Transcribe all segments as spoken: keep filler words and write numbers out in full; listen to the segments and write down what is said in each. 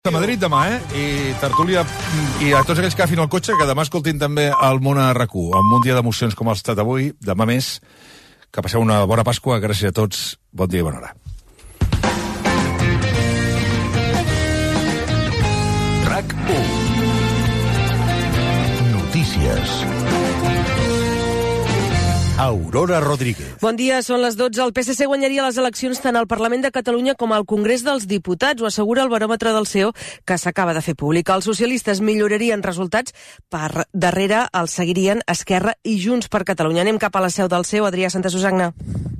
A Madrid demà, eh? I tertúlia, i a tots aquells que agafin el cotxe, que demà escoltin també el món a RAC u, amb un dia d'emocions com ha estat avui, demà més, que passeu una bona Pasqua, gràcies a tots, bon dia i bona hora. RAC u. Notícies. Aurora Rodríguez. Bon dia, són les dotze. El P S C guanyaria les eleccions tant al Parlament de Catalunya com al Congrés dels Diputats. Ho assegura el baròmetre del C E O, que s'acaba de fer públic. Els socialistes millorarien resultats, per darrere els seguirien Esquerra i Junts per Catalunya. Anem cap a la seu del C E O, Adrià Santasusagna.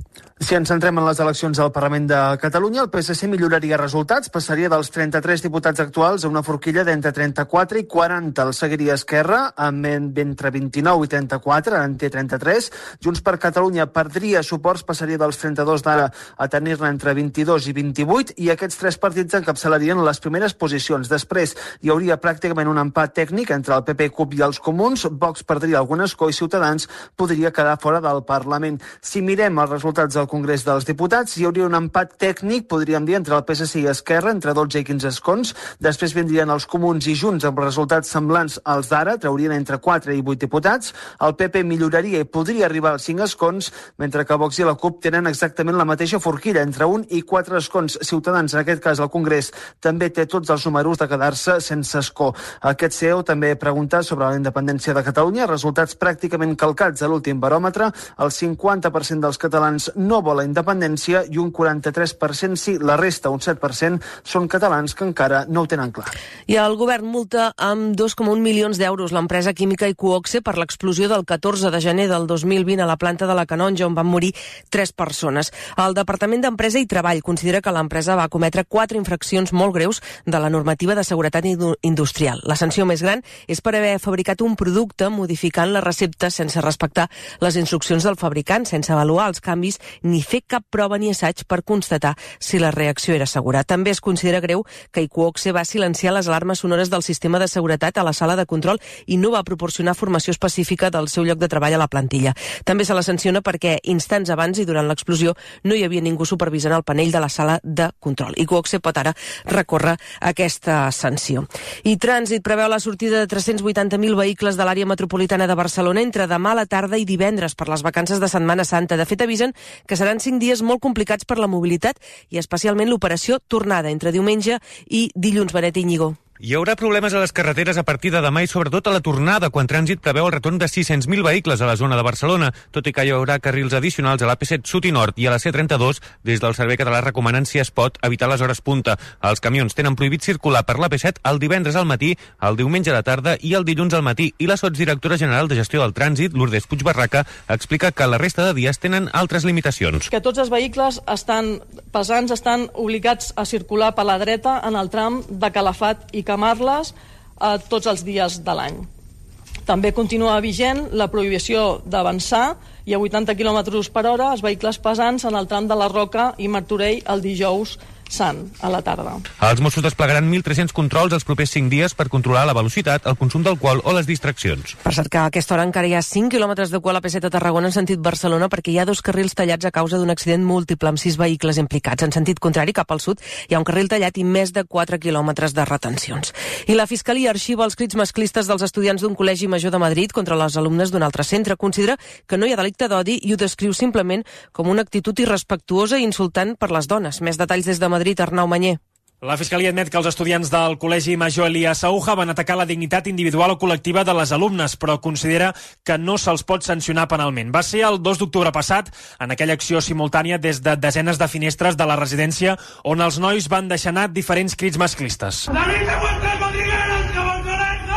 Si ens centrem en les eleccions al Parlament de Catalunya, el P S C milloraria resultats, passaria dels trenta-tres diputats actuals a una forquilla d'entre trenta-quatre i quaranta. El seguiria Esquerra, amb entre vint-i-nou i trenta-quatre, ara en té trenta-tres. Junts per Catalunya perdria suports, passaria dels trenta-dos d'ara a tenir-ne entre vint-i-dos i vint-i-vuit, i aquests tres partits encapçalarien les primeres posicions. Després hi hauria pràcticament un empat tècnic entre el P P, CUP i els Comuns. Vox perdria algun escó i Ciutadans podria quedar fora del Parlament. Si mirem els resultats del Congrés dels Diputats, hi hauria un empat tècnic, podríem dir, entre el P S C i Esquerra, entre dotze i quinze escons. Després vindrien els Comuns i Junts amb resultats semblants als d'ara, traurien entre quatre i vuit diputats. El P P milloraria i podria arribar als cinc escons, mentre que Vox i la CUP tenen exactament la mateixa forquilla, entre un i quatre escons. Ciutadans, en aquest cas, al Congrés, també té tots els números de quedar-se sense escó. Aquest C E O també pregunta sobre la independència de Catalunya, resultats pràcticament calcats a l'últim baròmetre. El cinquanta per cent dels catalans no vol la independència i un quaranta-tres per cent sí. La resta, un set per cent, són catalans que encara no ho tenen clar. I el govern multa amb dos coma un milions d'euros l'empresa química Iqoxe per l'explosió del catorze de gener del dos mil vint a la planta de la Canonja, on van morir tres persones. El Departament d'Empresa i Treball considera que l'empresa va cometre quatre infraccions molt greus de la normativa de seguretat industrial. La sanció més gran és per haver fabricat un producte modificant la recepta sense respectar les instruccions del fabricant, sense avaluar els canvis ni fer cap prova ni assaig per constatar si la reacció era segura. També es considera greu que Iqoxe va silenciar les alarmes sonores del sistema de seguretat a la sala de control i no va proporcionar formació específica del seu lloc de treball a la plantilla. També se la sanciona perquè instants abans i durant l'explosió no hi havia ningú supervisant el panell de la sala de control. Iqoxe pot ara recórrer aquesta sanció. I Trànsit preveu la sortida de tres-cents vuitanta mil vehicles de l'àrea metropolitana de Barcelona entre demà a la tarda i divendres per les vacances de Setmana Santa. De fet, avisen que seran cinc dies molt complicats per la mobilitat i especialment l'operació tornada entre diumenge i dilluns. Benet Íñigo. Hi haurà problemes a les carreteres a partir de demà i sobretot a la tornada, quan Trànsit preveu el retorn de sis-cents mil vehicles a la zona de Barcelona, tot i que hi haurà carrils addicionals a l'A P set Sud i Nord i a la C trenta-dos. Des del Servei Català recomanen, si es pot, evitar les hores punta. Els camions tenen prohibit circular per l'A P set el divendres al matí, el diumenge a la tarda i el dilluns al matí. I la sotsdirectora general de gestió del Trànsit, Lourdes Puigbarraca, explica que la resta de dies tenen altres limitacions. Que tots els vehicles estan pesants estan obligats a circular per la dreta en el tram de Calafat i Camarles eh, tots els dies de l'any. També continua vigent la prohibició d'avançar i a vuitanta quilòmetres per hora els vehicles pesants en el tram de la Roca i Martorell el dijous sant, a la tarda. Els Mossos desplegaran mil tres-cents controls els propers cinc dies per controlar la velocitat, el consum d'alcohol o les distraccions. Per cert que a aquesta hora encara hi ha cinc quilòmetres de cua a la P set a Tarragona en sentit Barcelona perquè hi ha dos carrils tallats a causa d'un accident múltiple amb sis vehicles implicats. En sentit contrari, cap al sud, hi ha un carril tallat i més de quatre quilòmetres de retencions. I la Fiscalia arxiva els crits masclistes dels estudiants d'un col·legi major de Madrid contra les alumnes d'un altre centre. Considera que no hi ha delicte d'odi i ho descriu simplement com una actitud irrespectuosa i insultant per les dones. Més detalls des de Madrid, Arnau Manyer. La Fiscalia admet que els estudiants del Col·legi Major Elias Aúja van atacar la dignitat individual o col·lectiva de les alumnes, però considera que no se'ls pot sancionar penalment. Va ser el dos d'octubre passat, en aquella acció simultània des de desenes de finestres de la residència, on els nois van deixar anar diferents crits masclistes. ¡David de vuestras madrigueras, que vos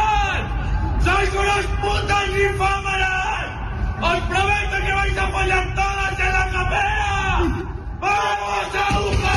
colegas! ¡Sois unos putos infámenes! ¡Os prometo que vais a follar todas en la capea! ¡Vamos, Aúja!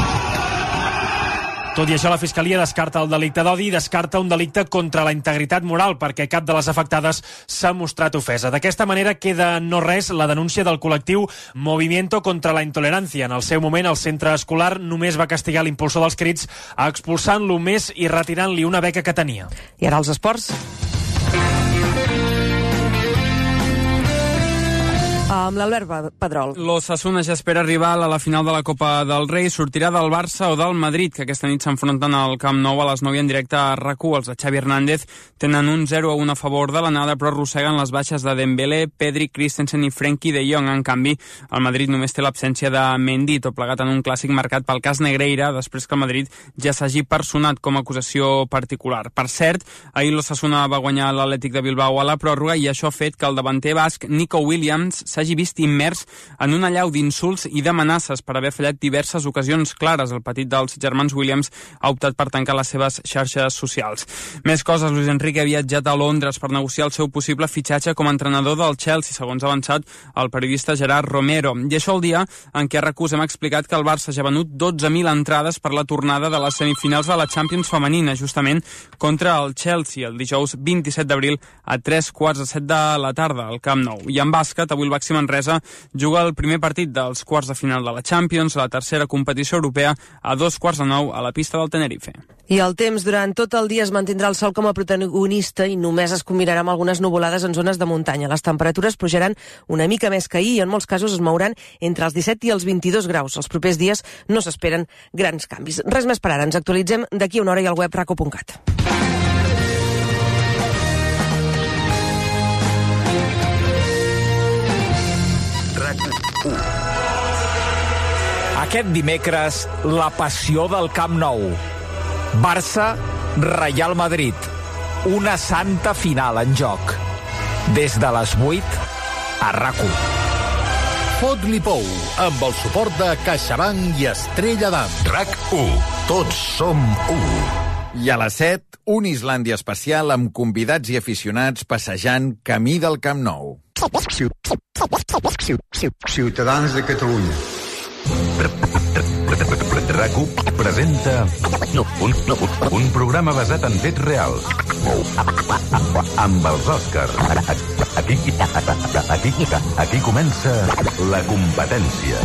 Tot i això, la Fiscalia descarta el delicte d'odi i descarta un delicte contra la integritat moral perquè cap de les afectades s'ha mostrat ofesa. D'aquesta manera queda no res la denúncia del col·lectiu Movimiento contra la Intolerancia. En el seu moment, el centre escolar només va castigar l'impulsor dels crits expulsant-lo més i retirant-li una beca que tenia. I ara els esports. amb l'Albert Pedrol. L'Osasuna ja espera arribar a la final de la Copa del Rei. Sortirà del Barça o del Madrid, que aquesta nit s'enfronten al Camp Nou a les nou i en directe a RAC u. Els de Xavi Hernández tenen un zero a un a favor de l'anada, però arrosseguen les baixes de Dembélé, Pedri, Christensen i Frenkie de Jong. En canvi, el Madrid només té l'absència de Mendy, tot plegat en un clàssic marcat pel cas Negreira, després que el Madrid ja s'hagi personat com a acusació particular. Per cert, ahir l'Osasuna va guanyar l'Atlètic de Bilbao a la pròrroga i això ha fet que el davanter basc Nico Williams s'hagi vist immers en una allau d'insults i d'amenaces per haver fallat diverses ocasions clares. El petit dels germans Williams ha optat per tancar les seves xarxes socials. Més coses, Luis Enrique ha viatjat a Londres per negociar el seu possible fitxatge com a entrenador del Chelsea, segons ha avançat el periodista Gerard Romero. I això el dia en què a RAC u hem explicat que el Barça ja ha venut dotze mil entrades per la tornada de les semifinals de la Champions femenina, justament contra el Chelsea, el dijous vint-i-set d'abril a tres quarts de set de la tarda al Camp Nou. I en bàsquet, avui el Baxi Manresa juga el primer partit dels quarts de final de la Champions, la tercera competició europea, a dos quarts de nou a la pista del Tenerife. I el temps durant tot el dia es mantindrà el sol com a protagonista i només es combinarà amb algunes nuvolades en zones de muntanya. Les temperatures pujaran una mica més que ahir i en molts casos es mouran entre els disset i els vint-i-dos graus. Els propers dies no s'esperen grans canvis. Res més per ara. Ens actualitzem d'aquí a una hora i al web raco punt cat. Aquest dimecres, la passió del Camp Nou. Barça, Real Madrid. Una santa final en joc. Des de les vuit, a RAC u. Fot-li pou, amb el suport de CaixaBank i Estrella d'Am. RAC u. Tots som u. I a les set, un Islàndia especial amb convidats i aficionats passejant camí del Camp Nou. Ciutadans de Catalunya. RAC u presenta un, un programa basat en fets reals. Amb els Òscars. Aquí, aquí, aquí comença la competència.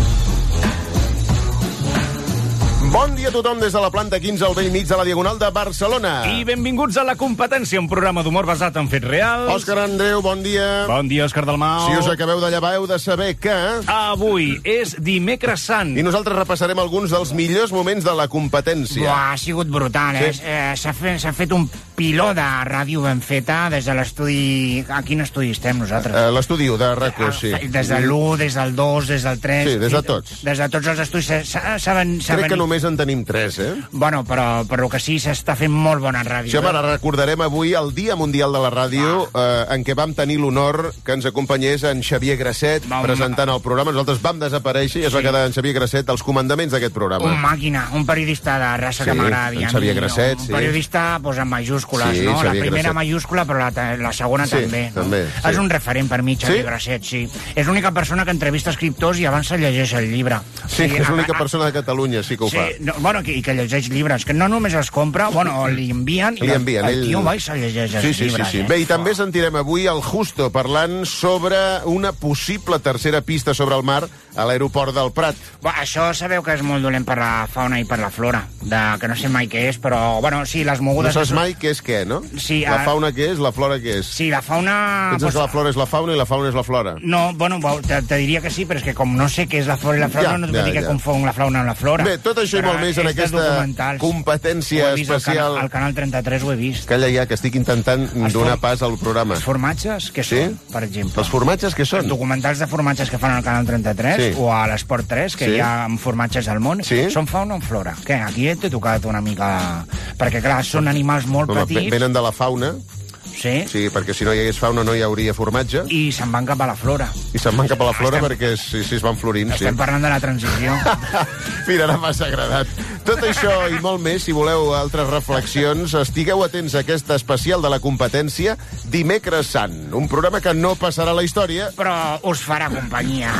Bon dia a tothom des de la planta quinze al vell mig de la Diagonal de Barcelona. I benvinguts a La Competència, un programa d'humor basat en fets reals. Òscar Andreu, bon dia. Bon dia, Òscar Dalmau. Si us acabeu de llevar, heu de saber que... Avui és dimecres sant. I nosaltres repassarem alguns dels millors moments de La Competència. Buah, ha sigut brutal, eh? Sí. eh S'ha fet, s'ha fet un piló de ràdio ben feta des de l'estudi... A quin estudi estem nosaltres? Uh, L'estudi de RAC u, sí. Des de l'u, des del dos, des del tres... Sí, des de tots. Des de tots els estudis. Saben, Crec que només en tenim tres, eh? Bueno, però, però que sí, s'està fent molt bona ràdio. Sí, home, ara recordarem avui el Dia Mundial de la Ràdio, eh, en què vam tenir l'honor que ens acompanyés en Xavier Grasset vam... presentant el programa. Nosaltres vam desaparèixer i es sí. va quedar en Xavier Grasset als comandaments d'aquest programa. Un màquina, un periodista de raça sí, que m'agrada. En Xavier Grasset, un sí. Un periodista pues, en majúscules, sí, no? Xavier la primera Grasset. majúscula, però la, la segona sí, també. No? també sí. És un referent per mi, Xavier sí? Grasset, sí. És l'única persona que entrevista escriptors i abans se llegeix el llibre. Sí, sí és l'única persona de Catalunya, sí que ho sí, fa. No, bueno, que, que llegeix llibres, que no només els compra, bueno, li envien, li envien el, el ell... tio va i se llegeix els sí, sí, llibres. Sí, sí. Eh? Bé, i també sentirem avui el Justo parlant sobre una possible tercera pista sobre el mar a l'aeroport del Prat. Bueno, això sabeu que és molt dolent per la fauna i per la flora, de, que no sé mai què és, però, bueno, sí, les mogudes... No saps mai què és què, no? Sí, la a... fauna què és, la flora què és? Sí, la fauna... Penses pues... que la flora és la fauna i la fauna és la flora? No, bueno, te, te diria que sí, però és que com no sé què és la flora i la flora, ja, no et ja, dir que ja. confon la fauna amb la flora. Bé, tot això però i molt més en aquesta competència especial... Al canal trenta-tres ho he vist. Calla ja, que estic intentant donar pas al programa. Els formatges, què sí? són, per exemple? Els formatges, què són? Els documentals de formatges que fan al canal trenta-tres sí. o a l'Esport tres, que sí. hi ha formatges al món, sí. són fauna o flora? Què, aquí t'he tocat una mica... Perquè, clar, són animals molt Home, petits... Venen de la fauna... Sí. Sí, perquè si no hi hagués fauna no hi hauria formatge. I se'n van cap a la flora. I se'n van cap a la flora estem... perquè si, si es van florint, estem sí. Estem parlant de la transició. Mira, ara m'ha agradat. Tot això i molt més, si voleu altres reflexions, estigueu atents a aquesta especial de La Competència Dimecres Sant. Un programa que no passarà a la història, però us farà companyia.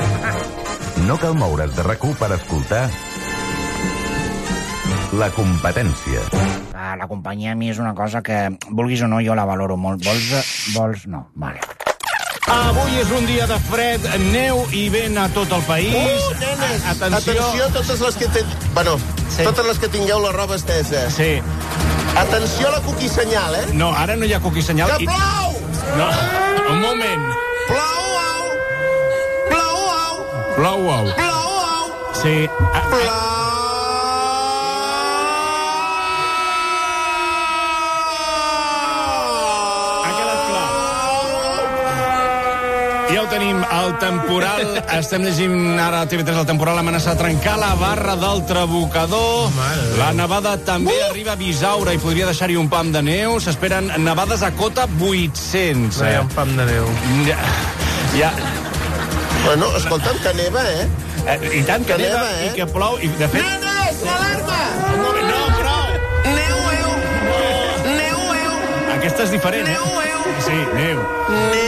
No cal moure's de RAC u per escoltar La Competència. Ah, la companyia a mi és una cosa que, vulguis o no, jo la valoro molt. Vols? Vols? No. Vale. Avui és un dia de fred, neu i vent a tot el país. Uh, nenes! Atenció, Atenció totes les que ten... bueno, sí. totes les que tingueu la roba estesa. Sí. Atenció a la cuquisenyal, eh? No, ara no hi ha cuquisenyal. Que i... plou! No, un moment. Plou! Plou ou. Plou ou. Sí. Plou. Ja ho tenim, el temporal. Estem llegint ara a T V tres el temporal amenaça a trencar la barra del Trabucador. La nevada també uh! arriba a Bisaura i podria deixar-hi un pam de neu. S'esperen nevades a cota vuit-cents. No hi ha un pam de neu. Ja, ja. Bueno, escolta'm, que neva, eh? eh I tant, que, que neva, neva eh? I que plou. I de fet... Nenes, l'alarma! No, prou! Neu, eu! Oh. Neu, eu! Aquesta és diferent, eh? Neu, eu! Sí, neu. Neu.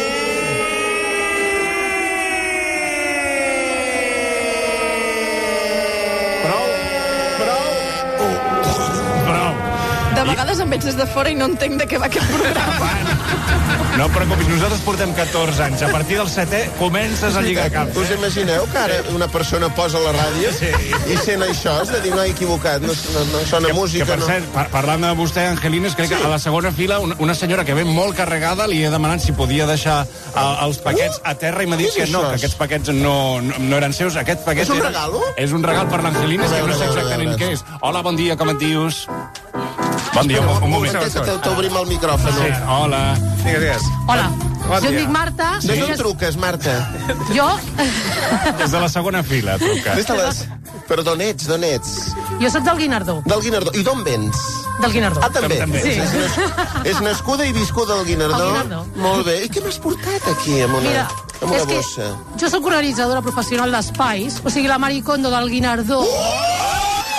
De vegades em veig des de fora i no entenc de què va aquest programa. No et preocupis, nosaltres portem catorze anys. A partir del setè comences a lligar caps. Us imagineu que ara una persona posa la ràdio sí. i sent això? És de dir, no he equivocat, no, no, no sona que, música. Que per no... cert, par parlant de vostè, Angelines, crec sí. que a la segona fila una, una senyora que ve molt carregada li he demanat si podia deixar uh, els paquets uh, a terra i m'ha dit que no, que aquests paquets no, no, no eren seus. Aquest paquet és un era, regalo? És un regal per l'Angelines, que no sé exactament què és. Hola, bon dia, com et dius? Bon dia, un, un moment. T'obrim el micròfon. Sí, hola. Digues, digues. Hola, bon jo em dic Marta. De d'on truques, Marta? Jo? Des de la segona fila, truca. Des de les... Però d'on ets, d'on ets? Jo soc del Guinardó. Del Guinardó. I d'on vens? Del Guinardó. Ah, també? també. Sí. És, nas... és nascuda i viscuda al Guinardó? Al Guinardó. Molt bé. I què m'has portat aquí, amb una, Mira, amb una és bossa? Que jo soc organitzadora professional d'espais, o sigui, la Maricondo del Guinardó. Oh!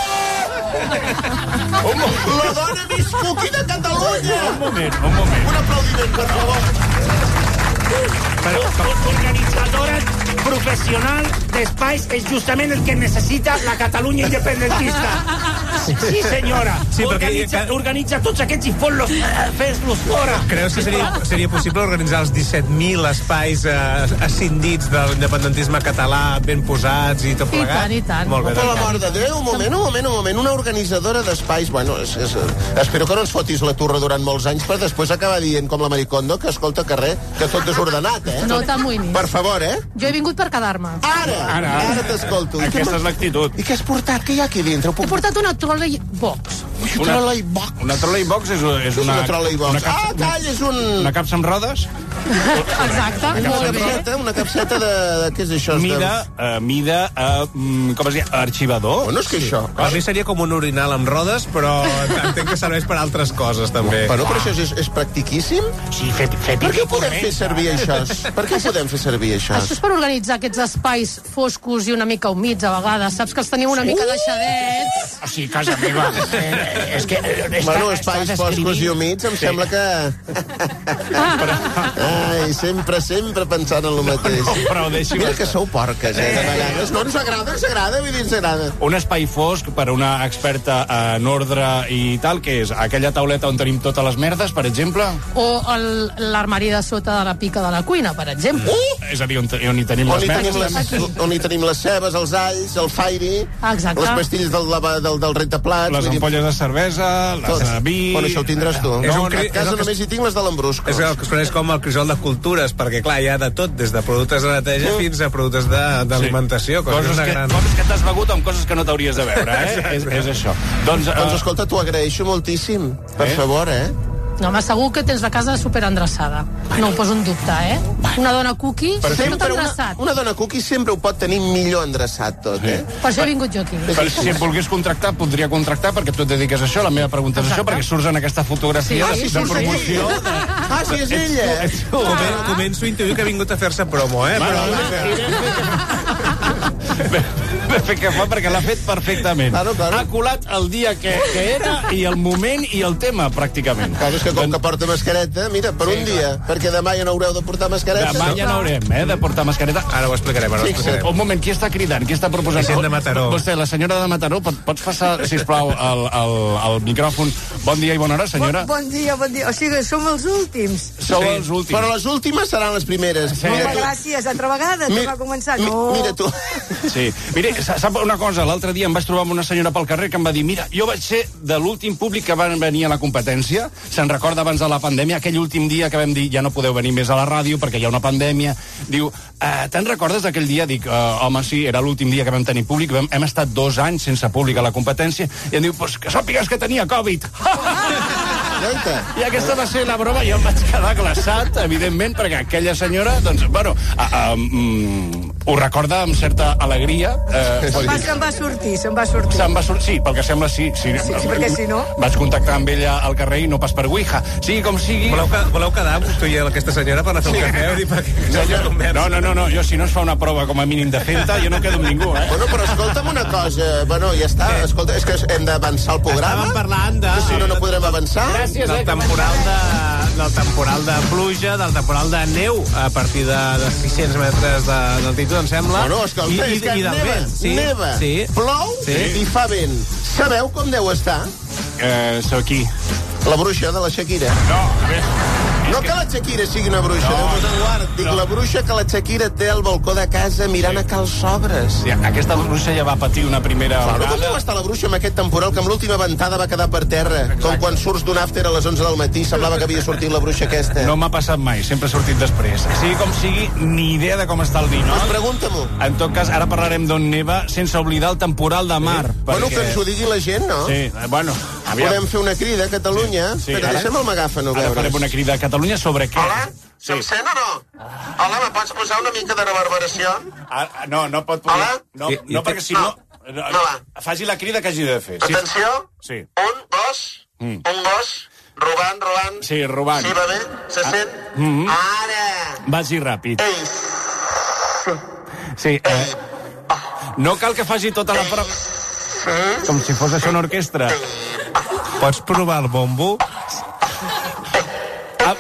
La dona més cuqui de Catalunya! Un moment, un moment. Un aplaudiment, per favor. Però, organitzadora professional d'espais és justament el que necessita la Catalunya independentista. Sí, senyora. Sí, organitza, perquè... organitza tots aquests i fos-los fes-los fora. Creus que seria, seria possible organitzar els disset mil espais eh, ascindits de l'independentisme català ben posats i tot plegat? I tant, i tant. Molt bé. Per la mort de Déu, un moment, un moment, un moment. Una organitzadora d'espais... Bueno, és, és, espero que no ens fotis la turra durant molts anys per després acabar dient, com la Maricondo, que escolta, carrer, que tot desordenat, eh? No t'amoïnis. Per favor, eh? Jo he vingut per quedar-me. Ara, ara, ara t'escolto. Aquesta és l'actitud. I què has portat? Què hi ha aquí dintre? He portat una trolley box. Una trolley box? Una trolley box és, és una... una trolley box? Una capsa, ah, calla, és un... Una capsa amb rodes? Exacte, una molt bé. capseta, una capseta de... de què és això? Mida, uh, mida, uh, com es diu, arxivador. Bueno, és que això... A mi seria com un orinal amb rodes, però entenc que serveix per altres coses, també. Bueno, però això és, és practiquíssim? Sí, fer, fer per què ho podem fer servir, això? Per què ho podem fer servir, això? Això és per organitzar aquests espais foscos i una mica humits, a vegades. Saps que els teniu una mica deixadets? O sigui, casa meva. Eh, és que... Està, bueno, espais foscos i humits, em sí. sembla que... Ai, sempre, sempre pensant en el mateix. Però, però deixi'm... Mira que sou porques, eh, de vegades. No, ens agrada, ens agrada, vull dir, ens agrada. Un espai fosc per una experta en ordre i tal, que és aquella tauleta on tenim totes les merdes, per exemple? O l'armari de sota de la pica de la cuina, per exemple. Uh! És a dir, on, on hi tenim on les hi merdes. Tenim les, on hi tenim les cebes, els alls, el fairi, exacte. Les pastilles del, del, del rentaplats... Les ampolles de cervesa, les Tot. de vi... Bueno, això ho tindràs tu. No, no, a casa només hi tinc les de l'Ambrusco. És el que es coneix com el crisol de cultures, perquè, clar, hi ha de tot, des de productes de neteja mm. fins a productes d'alimentació. Sí. Coses, que, gran... coses que t'has begut amb coses que no t'hauries de veure, eh? és, és això. Doncs, uh... doncs escolta, t'ho agraeixo moltíssim. Per eh? favor, eh? No, m'assegur que tens la casa superendreçada. No ho poso en dubte, eh? Una dona cookie, sempre tot endreçat. Una, una dona cookie sempre ho pot tenir millor endreçat tot, eh? Sí. Per això he vingut jo aquí. Per, si em volgués contractar, podria contractar, perquè tu et dediques a això, la meva pregunta és això, perquè surts en aquesta fotografia sí, de, sí, de promoció. Sí. Ah, sí, és ella. Ets, ets, ets, començo a intuir que ha vingut a fer-se promo, eh? Bueno, de fer que fa, perquè l'ha fet perfectament. Claro, claro. Ha colat el dia que, que era i el moment i el tema, pràcticament. Clar, és que com que porta mascareta, mira, per sí, un dia, clar. Perquè demà ja no haureu de portar mascareta. Demà ja no haurem, eh, de portar mascareta. Ara ho explicarem, ara ho explicarem. Un moment, qui està cridant? Qui està proposant? Vicent de Mataró. Vostè, la senyora de Mataró, pot, pots passar, sisplau, el, el, el micròfon? Bon dia i bona hora, senyora. Bon, bon dia, bon dia. O sigui, som els últims. Sou sí. els últims. Però les últimes seran les primeres. Sí. Home, gràcies. Altra vegada, Mi, torna a començar. Mi, no. Mira tu. Sí. Mire, sap una cosa? L'altre dia em vaig trobar amb una senyora pel carrer que em va dir, mira, jo vaig ser de l'últim públic que van venir a la competència. Se'n recorda abans de la pandèmia, aquell últim dia que vam dir ja no podeu venir més a la ràdio perquè hi ha una pandèmia. Diu, eh, te'n recordes d'aquell dia? Dic, eh, home, sí, era l'últim dia que vam tenir públic. Vam, hem estat dos anys sense públic a la competència. I em diu, pues que sàpigues que tenia Covid. I aquesta va ser la broma. Jo em vaig quedar glaçat, evidentment, perquè aquella senyora, doncs, bueno, a, a, um, ho recorda amb certa alegria. Eh, Va, se'n va sortir, se'n va sortir. Se'n va sortir, sí, pel que sembla sí. Sí, sí, sí perquè si no... Vaig contactar amb ella al carrer i no pas per Ouija. Sigui com sigui... Voleu, voleu quedar tu i aquesta senyora per anar a fer un cafè? Sí. Perquè Senyor, no, no, no, no, jo si no es fa una prova com a mínim de fenta, jo no quedo amb ningú, eh? Bueno, però escolta'm una cosa, bueno, ja està, escolta, és que hem d'avançar el programa. Estàvem parlant de... Que si no, no podrem avançar. Gràcies, del temporal de, del temporal de pluja, del temporal de neu, a partir de, de sis-cents metres d'altitud, em sembla. Bueno, escolta, I, és que i, i neva, vent. Sí, neva, sí. plou sí. i fa vent. Sabeu com deu estar? Eh, sou aquí. La bruixa de la Shakira. No, a veure... No que la Shakira sigui una bruixa, no, Déu nos en guard. Dic, no. La bruixa que la Shakira té al balcó de casa mirant sí. a Cal Sobres. Sí, aquesta bruixa ja va patir una primera claro, vegada. Com deu estar la bruixa amb aquest temporal que amb l'última ventada va quedar per terra? Exacte. Com quan surts d'un after a les onze del matí semblava que havia sortit la bruixa aquesta. No m'ha passat mai, sempre he sortit després. Sigui com sigui, ni idea de com està el vi, no? Doncs pregunta-m'ho. En tot cas, ara parlarem d'on neva sense oblidar el temporal de mar. Sí. Perquè... Bueno, que ens ho digui la gent, no? Sí, bueno... Aviam. Podem fer una crida a Catalunya, sí. Sí, però deixem el megàfon, a veure. Ara farem una crida a Catalunya sobre què? Hola? Sí. Se'm sent o no? Hola, me pots posar una mica de reverberació? Ah, no, no pot posar... Hola? No, no, no perquè si no... no, no faci la crida que hagi de fer. Atenció. Sí. Un, dos, mm. un gos, robant, robant. Sí, robant. Sí, va bé? Se ah. sent? Mm -hmm. Ara! Vagi ràpid. Ei. Sí, eh... No cal que faci tota la prova... Com si fos això una orquestra. Pots provar el bombo? Ah.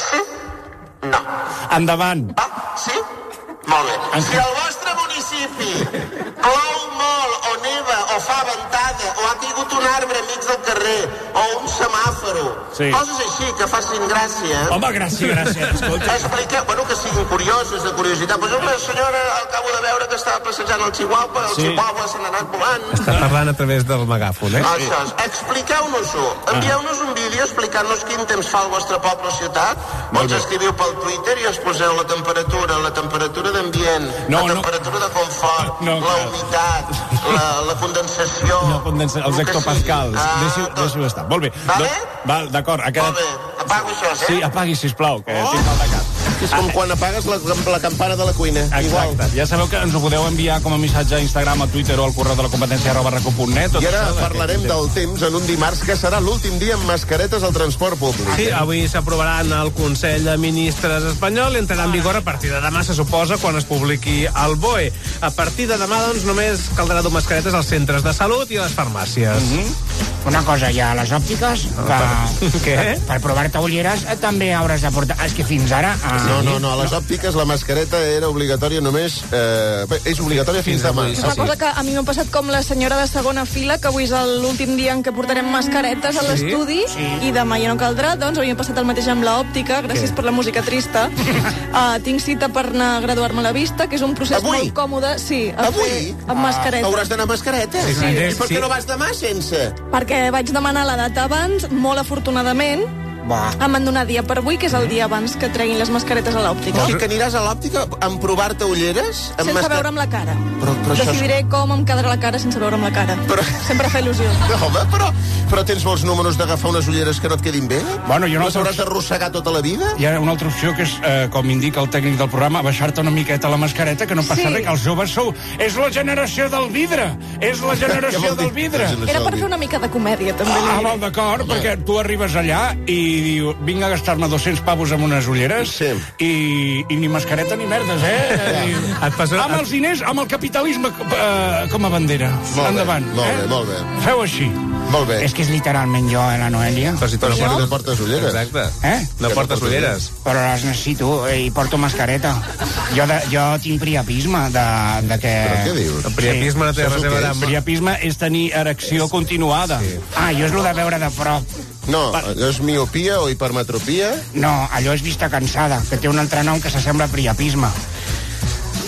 No. Endavant. Ah, sí? Molt bé. En... Si al vostre municipi plou molt, o neva, o fa ventada, o ha caigut un arbre enmig del carrer, o un semàforo, sí. Coses així que facin gràcia... Home, gràcia, gràcia, escolta. Expliqueu, bueno, que siguin curioses, de curiositat. Per exemple, la senyora acabo de veure que estava passejant el Chihuahua, el sí. Chihuahua se n'ha anat volant. Està parlant a través del megàfon, eh? Això és. Expliqueu-nos-ho. Envieu-nos un vídeo explicant-nos quin temps fa el vostre poble o ciutat, o ens escriviu pel Twitter i ens poseu la temperatura, la temperatura d'ambient, no, la temperatura no. de confort, no, la humitat, la, la condensació... No, condensa, els hectopascals. Ah, deixi-ho deixi estar. Molt bé. Vale? Val, d'acord. Quedat... Molt bé. Apago això, eh? Sí, apagui, sisplau, que oh. tinc mal de cap. És com quan apagues la, la campana de la cuina. Exacte. Igual. Ja sabeu que ens ho podeu enviar com a missatge a Instagram, a Twitter o al correu de la competència arroba rac u punt net. I ara parlarem del temps en un dimarts que serà l'últim dia amb mascaretes al transport públic. Sí, avui s'aprovaran al Consell de Ministres espanyol i entrarà en vigor a partir de demà, se suposa, quan es publiqui el B O E. A partir de demà, doncs, només caldrà dur mascaretes als centres de salut i a les farmàcies. Mm-hmm. Una cosa, ja a les òptiques, que, Què? per, per provar-te ulleres eh, també hauràs de portar... És que fins ara... Eh, no, no, no, a les òptiques la mascareta era obligatòria només... Eh, és obligatòria fins, fins demà. És una cosa que a mi m'ha passat com la senyora de segona fila, que avui és l'últim dia en què portarem mascaretes a l'estudi, sí? Sí. I demà ja no caldrà, doncs avui m'ha passat el mateix amb l'òptica, gràcies Què? per la música trista. uh, tinc cita per anar a graduar-me a la vista, que és un procés avui? molt còmode. Sí, a avui? Fer amb mascareta. Hauràs d'anar amb mascareta? Sí. sí. I per què sí. no vas demà sense? Perquè vaig demanar la data abans, molt afortunadament, Va. em van donar dia per avui, que és el dia abans que treguin les mascaretes a l'òptica. O sigui que aniràs a l'òptica amb provar-te ulleres? Amb sense mascar... veure amb la cara. Però, però Decidiré això... com em quedarà la cara sense veure amb la cara. Però... Sempre fa il·lusió. No, home, però, però tens molts números d'agafar unes ulleres que no et quedin bé? Bueno, jo no s'hauràs d'arrossegar tota la vida? Hi ha una altra opció que és, eh, com indica el tècnic del programa, baixar-te una miqueta la mascareta, que no passa sí. res, que els joves sou... És la generació del vidre! És la generació del vidre! Era per fer una mica de comèdia, també. Ah, val, d'acord, perquè tu arribes allà i diu, vinc a gastar-me dos-cents pavos amb unes ulleres sí. i, i ni mascareta ni merdes, eh? Ja. I, et passa... Amb els diners, amb el capitalisme eh, com a bandera. Molt Endavant. Bé, molt eh? bé, molt bé. Feu així. Molt bé. És que és literalment jo, eh, la Noelia. Però si tu no, no portes ulleres. Exacte. Eh? No que portes no ulleres. Però les necessito i porto mascareta. Jo, de, jo tinc priapisme de, de que... Però què dius? El priapisme sí. no té res a veure amb... Priapisme és tenir erecció continuada. Sí. Ah, jo és el de veure de prop. No, allò és miopia o hipermetropia? No, allò és vista cansada, que té un altre nom que s'assembla a priapisme.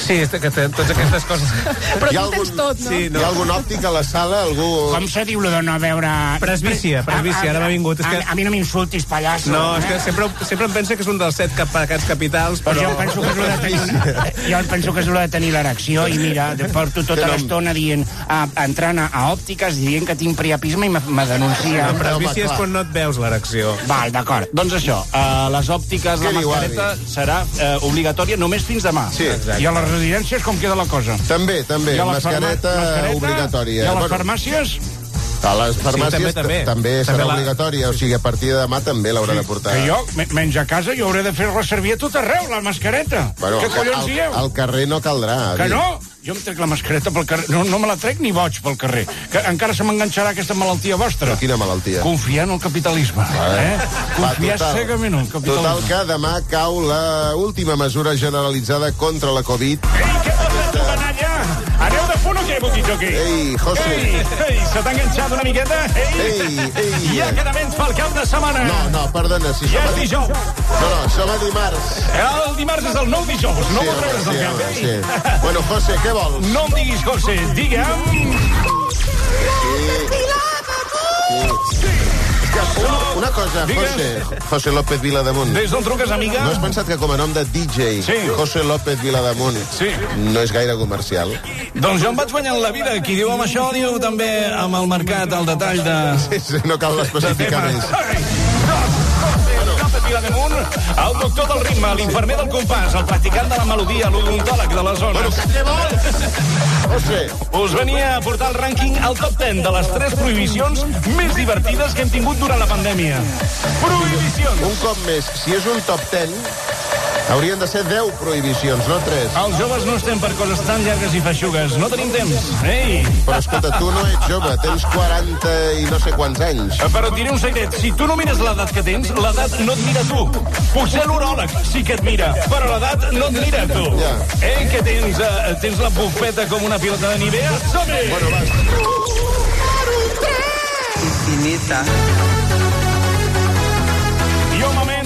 Sí, que té totes aquestes coses. Però tu tens tot, no? Sí, no? Hi ha algun òptic a la sala? Algú... Com se diu lo de no veure... Presbícia, presbícia, ara m'ha vingut. És que... a, a mi no m'insultis, pallasso. No, eh? és que sempre, sempre em pensa que és un dels set pecats capitals, però... però... Jo penso que és lo de tenir, jo penso que és lo de tenir l'erecció, i mira, porto tota l'estona dient, a, entrant a, a òptiques, dient que tinc priapisme i me denuncia. La presbícia és quan no et veus l'erecció. Val, d'acord. Doncs això, uh, les òptiques, la mascareta serà uh, obligatòria només fins demà. Sí. I a les residències com queda la cosa? També, també, mascareta, mascareta obligatòria. I a les farmàcies? A les farmàcies sí, també, també. també serà també la... obligatòria, o sigui, a partir de demà també l'haurà sí, de portar. Que jo, menys a casa, jo hauré de fer-la servir a tot arreu, la mascareta. Bueno, Què collons al, dieu? al carrer no caldrà. Que no? Jo em trec la mascareta pel carrer. No, no me la trec ni boig pel carrer. Que encara se m'enganxarà aquesta malaltia vostra. Però quina malaltia? Confiar en el capitalisme. Eh? Confiar Va, total, cegament en el capitalisme. Total que demà cau la última mesura generalitzada contra la Covid. Ei, què passa, tu canalla? Aneu de punt o què, boquitxo, aquí? Ei, José. Ei, ei, se t'ha enganxat una miqueta? Ei, ei, ei. Hi ha quedaments pel cap de setmana. No, no, perdona, si ja som és dijous. No, no, som a dimarts. El dimarts és el nou dijous, no sí, m'ho treus del sí, cap. home, sí. Bueno, José, què vols? No em diguis, José, digue'm... Sí. Sí. Una, una cosa, José, José López Vilademunt. Des d'on truques, amiga? No has pensat que com a nom de D J, sí. José López Vilademunt, sí. no és gaire comercial? Doncs jo em vaig guanyant la vida. Qui diu amb això, diu també amb el mercat, el detall de... Sí, sí, no cal especificar més. Vilademunt, el doctor del ritme, l'infermer del compàs, el practicant de la melodia, l'odontòleg de les zones. Bueno, què vols? José. Us venia a portar el rànquing al top deu de les tres prohibicions més divertides que hem tingut durant la pandèmia. Prohibicions. Un cop més, si és un top deu, haurien de ser deu prohibicions, no tres. Els joves no estem per coses tan llargues i feixugues. No tenim temps. Ei! Però escolta, tu no ets jove, tens quaranta i no sé quants anys. Però et diré un secret. Si tu no mires l'edat que tens, l'edat no et mira tu. Potser l'uròleg sí que et mira, però l'edat no et mira tu. Ja. Eh, que tens, uh, tens la bufeta com una pilota de Nivea? Som-hi! Bueno, vas. Infinita. I un moment.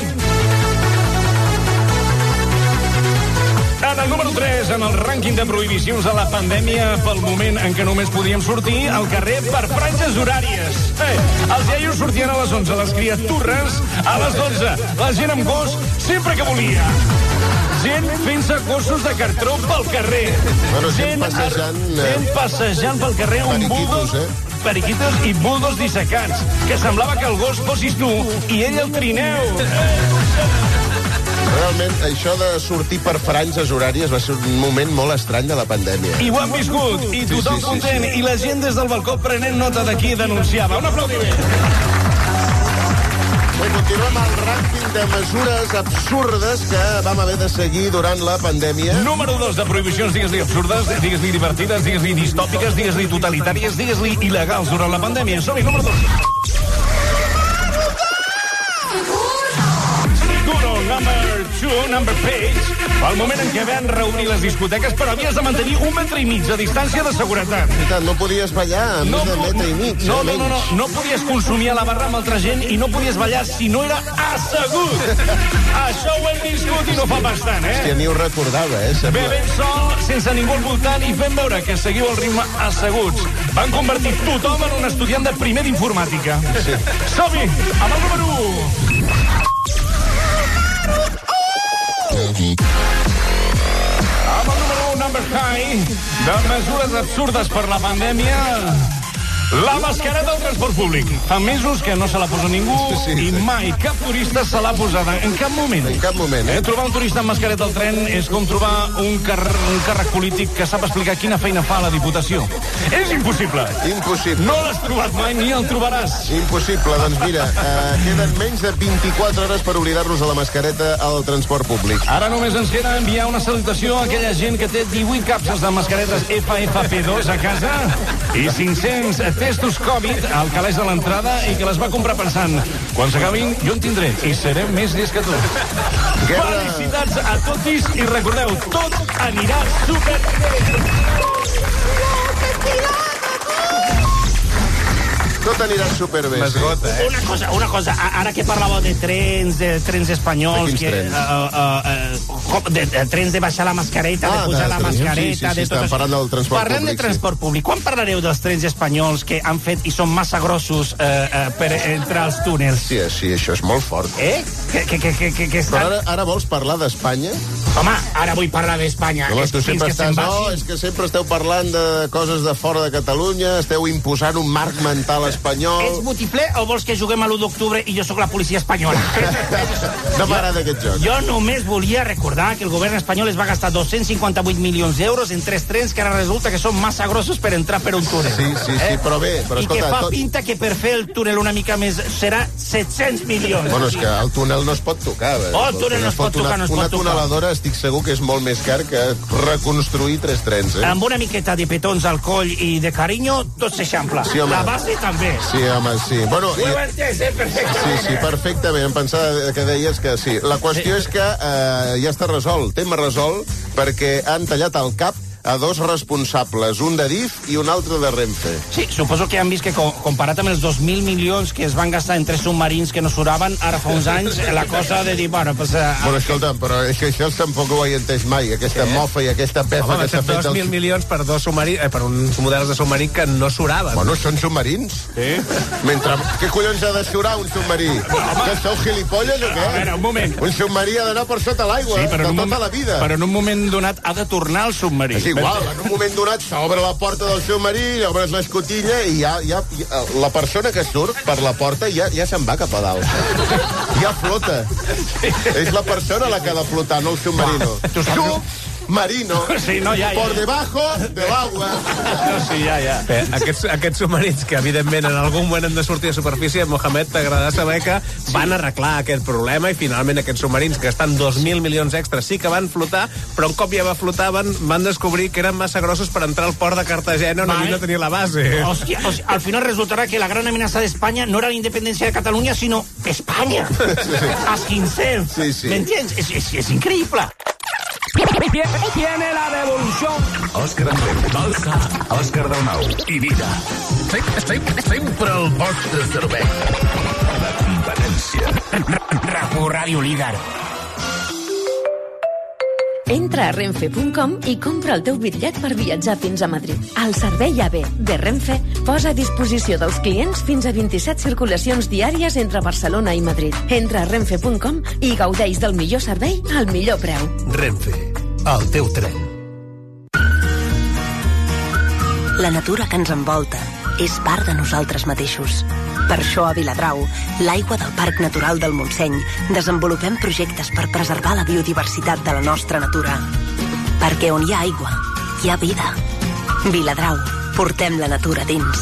En el número tres, en el rànquing de prohibicions de la pandèmia, pel moment en què només podíem sortir al carrer per franges horàries. Eh, els iaios sortien a les onze, les criatures a les dotze, la gent amb gos sempre que volia. Gent fent-se gossos de cartró pel carrer. Bueno, gent passejant... Gent passejant pel carrer, un bulldogs... Eh? Periquitos i bulldogs dissecats, que semblava que el gos fossis tu i ell el trineu. Realment, això de sortir per franges horàries va ser un moment molt estrany de la pandèmia. I ho han viscut, i tothom sí, sí, content, sí, sí. I la gent des del balcó prenent nota de qui denunciava. Un aplaudiment. Bé, continuem al rànquing de mesures absurdes que vam haver de seguir durant la pandèmia. Número dos de prohibicions, digues-li absurdes, digues-li divertides, digues-li distòpiques, digues-li totalitàries, digues-li il·legals durant la pandèmia. Som-hi, número dos. Number two, number page. Al moment en què van reobrir les discoteques, però havies de mantenir un metre i mig de distància de seguretat. No podies ballar a no, més de metre i mig. No, no, no, no, no podies consumir a la barra amb altra gent i no podies ballar si no era assegut. Això ho hem viscut i no fa bastant, eh? Hòstia, ni ho recordava, eh? Sembla. Bevent sol, sense ningú al voltant i fent veure que seguiu el ritme asseguts. Van convertir tothom en un estudiant de primer d'informàtica. Sí. Som-hi, amb el número u. Amb el número un, number high, de mesures absurdes per la pandèmia... La mascareta al transport públic. Fa mesos que no se la posa ningú sí, sí. I mai cap turista se l'ha posada en cap moment. En cap moment, eh? eh? Trobar un turista amb mascareta al tren és com trobar un, car un càrrec polític que sap explicar quina feina fa a la Diputació. És impossible. Impossible. No l'has trobat mai ni el trobaràs. Impossible. Doncs mira, eh, queden menys de vint-i-quatre hores per oblidar-nos de la mascareta al transport públic. Ara només ens queda enviar una salutació a aquella gent que té divuit capses de mascaretes F F P dos a casa i cinc-cents testos Covid al calaix de l'entrada i que les va comprar pensant quan s'acabin jo en tindré i seré més llest que tu. Guerra... Felicitats a totis i recordeu, tot anirà superbé. tot anirà superbé. M'esgota, eh? Una cosa, una cosa, ara que parlàveu de trens, de trens espanyols, de que, trens? Uh, uh, uh, de, de trens de baixar la mascareta, ah, de pujar de, la mascareta, sí, sí, sí, de tot això. Parlant del transport Parlem públic, de transport públic. Quan parlareu dels trens espanyols que han fet i són massa grossos uh, uh, per entrar als túnels? Sí, sí, això és molt fort. Eh? Que, que, que, que, que estan... Però ara, ara vols parlar d'Espanya? Home, ara vull parlar d'Espanya. No, tu sempre estàs, no, és que sempre esteu parlant de coses de fora de Catalunya, esteu imposant un marc mental espanyol... Ets botifler o vols que juguem a l'u d'octubre i jo sóc la policia espanyola? No m'agrada aquest joc. Jo només volia recordar que el govern espanyol es va gastar dos-cents cinquanta-vuit milions d'euros en tres trens que ara resulta que són massa grossos per entrar per un túnel. Sí, sí, sí, eh? però bé... Però, I escolta, que fa tot... pinta que per fer el túnel una mica més serà set-cents milions. Bueno, és que el túnel no es pot tocar. Eh? Oh, el túnel no es pot tocar, no es pot tocar. Una tuneladora estic segur que és molt més car que reconstruir tres trens, eh? Amb una miqueta de petons al coll i de carinyo, tot s'eixampla. Sí, la base també. Sí, home, sí. Bueno, ho heu entès, eh? Perfectament. Sí, sí, perfectament. Em pensava que deies que sí. La qüestió sí. és que eh, ja està resolt, tema resolt, perquè han tallat el cap a dos responsables, un de D I F i un altre de Renfe. Sí, suposo que han vist que comparat amb els dos mil milions que es van gastar en tres submarins que no suraven, ara fa uns anys, la cosa de dir, bueno, pues... Uh, bueno, escolta, però és que això tampoc ho he entès mai, aquesta Què? mofa i aquesta pefa Home, que s'ha fet... dos mil els... milions per dos submarins, eh, per uns models de submarí que no suraven. Bueno, són submarins. Sí. Mentre... Què collons ha de surar un submarí? Home. Que sou gilipolles o què? A veure, un moment. Un submarí ha d'anar per sota l'aigua, sí, de tota moment, la vida. Però en un moment donat ha de tornar al submarí. És igual, en un moment donat s'obre la porta del submarí, obres l'escotilla i ja, ja, ja la persona que surt per la porta ja, ja se'n va cap a dalt. Ja flota. És la persona la que ha de flotar, no el submarino. Submarino. Sí, no, ja, ja. Por debajo del agua. No, sí, ja, ja. Bé, aquests, aquests submarins que, evidentment, en algun moment han de sortir a superfície, Mohamed, t'agrada saber que sí. van arreglar aquest problema i, finalment, aquests submarins que estan dos mil milions extras sí que van flotar, però un cop ja va flotar van, van descobrir que eren massa grossos per entrar al port de Cartagena on havien de tenir la base. Hòstia, hòstia, al final resultarà que la gran amenaça d'Espanya no era la independència de Catalunya, sinó Espanya. Sí, sí. Esquincel. Sí, sí. ¿M'entiendes? És, és, és increïble. Tiene la revolución. Òscar Andreu, Balsa, Òscar Dalmau i Vida. Sempre el vostre servei. La competència. RAC1 Ràdio Líder. Entra a renfe punt com i compra el teu bitllet per viatjar fins a Madrid. El servei A V de Renfe posa a disposició dels clients fins a vint-i-set circulacions diàries entre Barcelona i Madrid. Entra a renfe punt com i gaudeix del millor servei al millor preu. Renfe, el teu tren. La natura que ens envolta és part de nosaltres mateixos. Per això a Viladrau, l'aigua del Parc Natural del Montseny, desenvolupem projectes per preservar la biodiversitat de la nostra natura. Perquè on hi ha aigua, hi ha vida. Viladrau, portem la natura dins.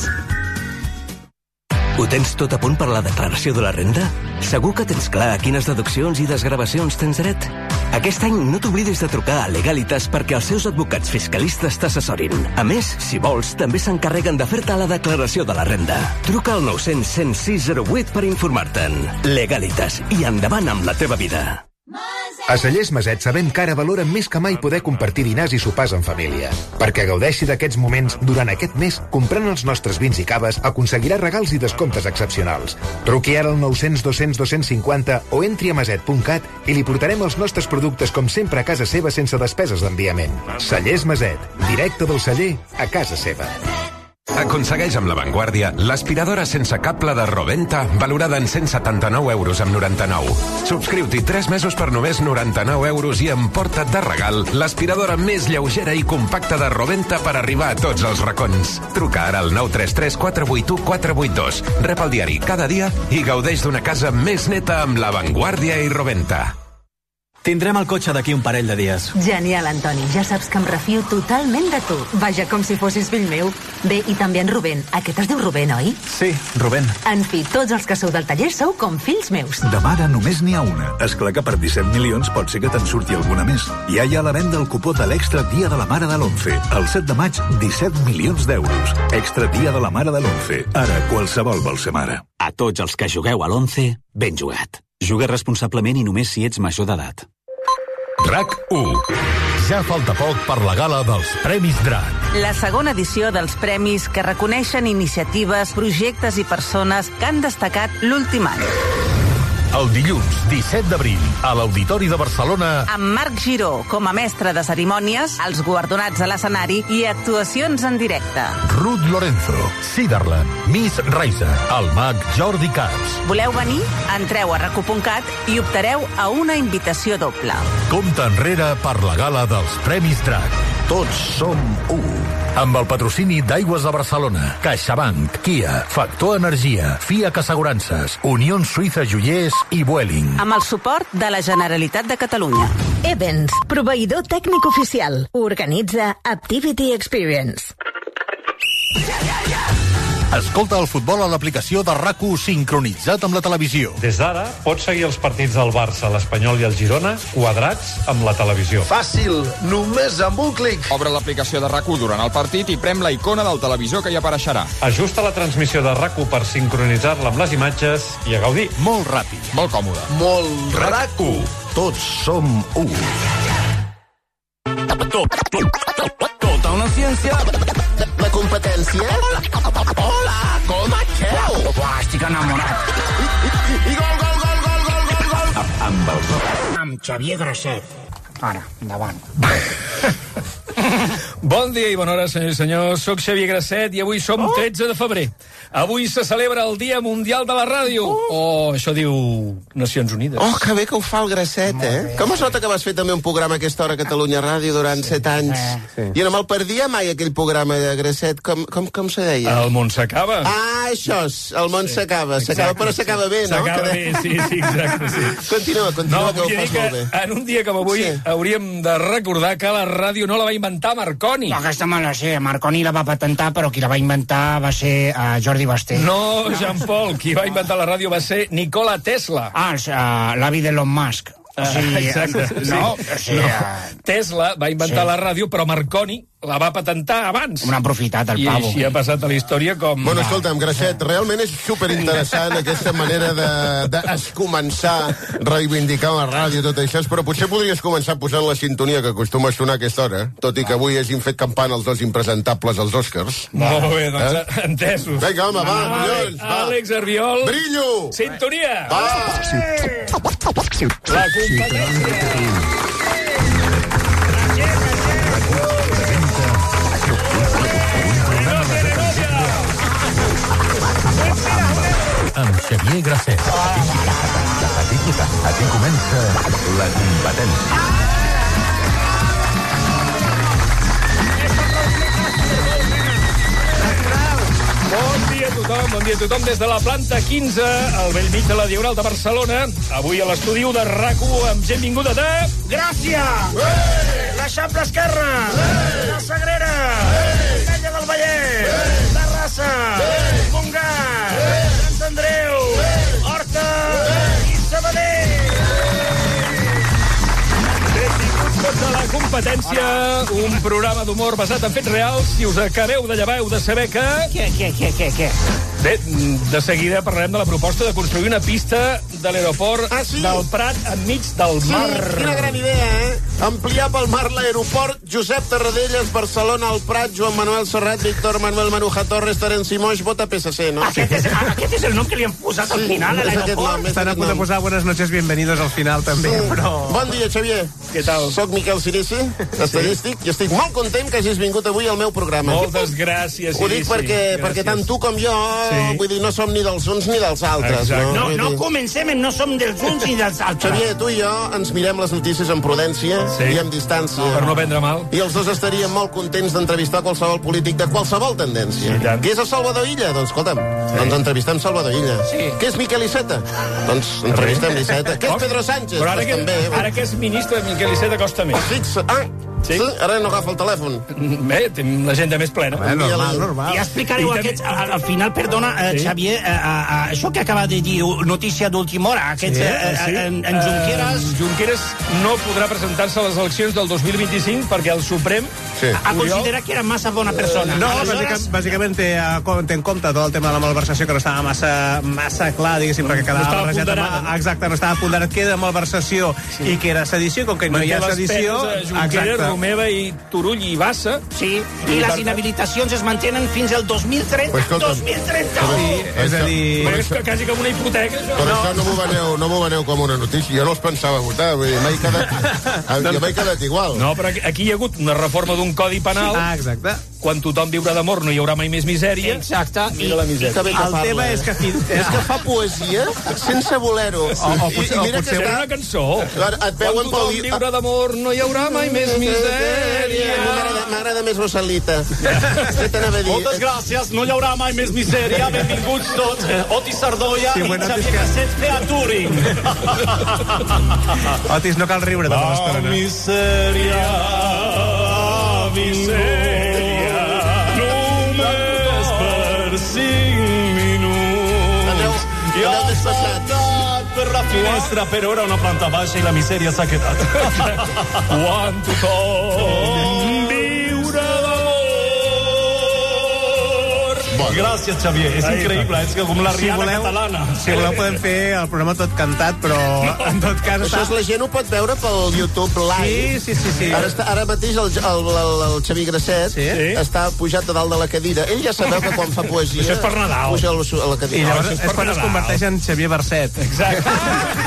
Ho tens tot a punt per la declaració de la renda? Segur que tens clar a quines deduccions i desgravacions tens dret? Aquest any no t'oblidis de trucar a Legalitas perquè els seus advocats fiscalistes t'assessorin. A més, si vols, també s'encarreguen de fer-te la declaració de la renda. Truca al nou cents, cent sis zero vuit per informar-te'n. Legalitas, i endavant amb la teva vida. A Cellers Maset sabem que ara valoren més que mai poder compartir dinars i sopars en família. Perquè gaudeixi d'aquests moments durant aquest mes, comprant els nostres vins i caves, aconseguirà regals i descomptes excepcionals. Truqui ara al nou cents, dos-cents, dos-cents cinquanta o entri a maset punt cat i li portarem els nostres productes com sempre a casa seva sense despeses d'enviament. Cellers Maset, directe del celler a casa seva. Aconsegueix amb La Vanguardia l'aspiradora sense cable de Roventa valorada en cent setanta-nou euros amb noranta-nou. Subscriu-t'hi tres mesos per només noranta-nou euros i emporta't de regal l'aspiradora més lleugera i compacta de Roventa per arribar a tots els racons. Truca ara al nou tres tres quatre vuit u quatre vuit dos. Rep el diari cada dia i gaudeix d'una casa més neta amb La Vanguardia i Roventa. Tindrem el cotxe d'aquí un parell de dies. Genial, Antoni. Ja saps que em refio totalment de tu. Vaja, com si fossis fill meu. Bé, i també en Rubén. Aquest es diu Rubén, oi? Sí, Rubén. En fi, tots els que sou del taller sou com fills meus. De mare només n'hi ha una. Esclar que per disset milions pot ser que te'n surti alguna més. Ja hi ha a la venda el cupó de l'Extra Dia de la Mare de l'Once. El set de maig, disset milions d'euros. Extra Dia de la Mare de l'Once. Ara, qualsevol vol ser mare. A tots els que jugueu a l'Once, ben jugat. Juga responsablement i només si ets major d'edat. RAC u. Ja falta poc per la gala dels Premis Drac. La segona edició dels premis que reconeixen iniciatives, projectes i persones que han destacat l'últim any. El dilluns disset d'abril, a l'Auditori de Barcelona... Amb Marc Giró com a mestre de cerimònies, els guardonats a l'escenari i actuacions en directe. Ruth Lorenzo, Ciderland, Miss Raisa, el mag Jordi Caps. Voleu venir? Entreu a rac u punt cat i optareu a una invitació doble. Compte enrere per la gala dels Premis Drac. Tots som u. Amb el patrocini d'Aigües de Barcelona, CaixaBank, Kia, Factor Energia, FIAC Assegurances, Unió Suïssa Joiers i Vueling. Amb el suport de la Generalitat de Catalunya. Evans, proveïdor tècnic oficial. Organitza Activity Experience. Escolta el futbol a l'aplicació de RAC u sincronitzat amb la televisió. Des d'ara pots seguir els partits del Barça, l'Espanyol i el Girona quadrats amb la televisió. Fàcil, només amb un clic. Obre l'aplicació de RAC u durant el partit i prem la icona del televisor que hi apareixerà. Ajusta la transmissió de RAC u per sincronitzar-la amb les imatges i a gaudir. Molt ràpid. Molt còmode. Molt RAC u. Tots som u. Tota una ciència. La competència. Hola, com esteu? Uah, estic enamorat. I gol, gol, gol, gol, gol, gol, gol. Amb el... Amb Xavier Grasset. Ara, endavant. Bon dia i bona hora, senyors i senyors. Soc Xavier Grasset i avui som tretze de febrer. Avui se celebra el Dia Mundial de la Ràdio. Oh, això diu Nacions Unides. Oh, que bé que ho fa el Grasset, eh? Com es nota que vas fer també un programa a aquesta hora a Catalunya Ràdio durant set anys? Sí. I no me'l perdia mai aquell programa de Grasset. Com, com, com se deia? El món s'acaba. Ah, això és. El món s'acaba. S'acaba, però s'acaba bé, no? S'acaba bé, sí, sí, exacte, sí. Continua, continua, no, que ho fas que molt bé. En un dia com avui sí. hauríem de recordar que la ràdio no la va inventar Marconi. No, aquesta me la sé. Marconi la va patentar, però qui la va inventar va ser uh, Jordi Basté. No, Jean Paul. Qui va inventar la ràdio va ser Nikola Tesla. Ah, uh, l'avi d'Elon Musk. O sigui, exacte, no, sí. o sigui, no. Tesla va inventar sí. la ràdio, però Marconi la va patentar abans. Un aprofitat, el pavo. I així ha passat a la història com... Bueno, escolta'm, Grasset, realment és superinteressant aquesta manera de, de es començar reivindicant la ràdio i tot això, però potser podries començar posant la sintonia que acostuma a sonar a aquesta hora, tot i que avui hagin fet campana els dos impresentables als Oscars. Molt bé, doncs eh? entesos. Vinga, home, va, collons, va. Àlex Arbiol. Brillo! Sintonia! Va! La competència! Amb Xavier Grasset. Aquí, aquí comença la competència. Bon dia a tothom, bon dia a tothom des de la planta quinze, al bell mig de la Diagonal de Barcelona. Avui a l'estudi de RAC u amb gent vinguda de... Gràcia! L'Eixample Esquerra! La Sagrera! Canya del Vallès! Terrassa! Montgat! Sant Andreu! Horta! I Sabadell! Benvinguts tots a la competència, un programa d'humor basat en fets reals. Si us acabeu de llevar heu de saber que... Què, què, què, què, què? Bé, de seguida parlarem de la proposta de construir una pista de l'aeroport ah, sí? del Prat enmig del sí, mar. Quina gran idea, eh? Ampliar pel mar l'aeroport Josep Tarradellas, Barcelona, el Prat, Joan Manuel Serrat, Víctor Manuel Manuja Torres, Terence Moix, vota P S C, no? Aquest és, aquest és el nom que li han posat al sí, final a l'aeroport. Estan a punt de posar Buenas noches, bienvenidos al final, també, sí. però... Bon dia, Xavier. Què tal? Soc Miquel Cirici, estadístic, sí. i estic molt content que hagis vingut avui al meu programa. Moltes gràcies, Ho dic Cirici. perquè, perquè tant tu com jo, sí. vull dir, no som ni dels uns ni dels altres. Exacte. No, no, no comencem en no som dels uns ni dels altres. Xavier, tu i jo ens mirem les notícies amb prudència sí. i amb distància. Per no prendre mal. I els dos estaríem molt contents d'entrevistar qualsevol polític de qualsevol tendència. Sí, Què és el Salvador Illa? Doncs escolta'm, sí. doncs entrevistem Salvador Illa. Sí. Què és Miquel Iceta? Doncs entrevistem l'Iceta. Què és Pedro Sánchez? Però ara, doncs que, també. ara que és ministre, Miquel Iceta costa més. Fixa. Ah, sí? sí? Ara no agafa el telèfon. Bé, tenim l'agenda més plena. Bé, normal, normal. Ja explicareu I aquests, al, al final, perdona, eh, Sí. Xavier, eh, eh, això que acaba de dir, notícia d'última hora, aquests, Sí, eh, sí. eh, en, en Junqueras... Uh, Junqueras no podrà presentar-se a les eleccions del dos mil vint-i-cinc perquè el Suprem sí. ha considerat que era massa bona persona. No, Aleshores... bàsicament, bàsicament té, té en compte tot el tema de la malversació, que no estava massa, massa clar, diguéssim, perquè quedava no barrejat amb... Exacte, no estava ponderat, queda malversació sí. i que era sedició, com que no hi ha sedició... Junqueras, Déu meva, i Turull i Bassa. Sí, i les inhabilitacions es mantenen fins al dos mil trenta. dos mil trenta! És a dir... Però és que quasi com una hipoteca, això. Per això no m'ho veneu, no m'ho veneu com una notícia. Jo no els pensava votar, vull dir, m'he quedat, jo m'he quedat igual. No, però aquí hi ha hagut una reforma d'un codi penal. Ah, exacte. Quan tothom viurà d'amor no hi haurà mai més misèria. Exacte. Mira la misèria. El tema és que, fi... és que fa poesia sense voler-ho. O, o, potser, I, o mira potser que està... una cançó. Et veuen Quan tothom pel... viurà d'amor no hi haurà mai més misèria. M'agrada més Rosalita. Què t'anava a dir? Moltes gràcies, no hi haurà mai més misèria. Benvinguts tots. Otis Sardoia sí, i bueno, Xavier Casset featuring. Otis, no cal riure tota l'estona. La misèria, la misèria, només per cinc minuts. I ha saltat per la finestra, però era una planta baixa i la misèria s'ha quedat. Quan tothom viure d'amor. Bon. Gràcies, Xavier. És increïble, és que com la Rihanna si voleu, catalana. Si voleu podem fer el programa tot cantat, però en tot cas... Això és, la gent ho pot veure pel YouTube Live. Sí, sí, sí. sí. Ara, està, ara mateix el, el, el, el Xavi Grasset sí? està pujat de dalt de la cadira. Ell ja sabeu que quan fa poesia... Això és per Nadal. Puja a la cadira. I llavors és, és quan es converteix en Xavier Barcet. Exacte.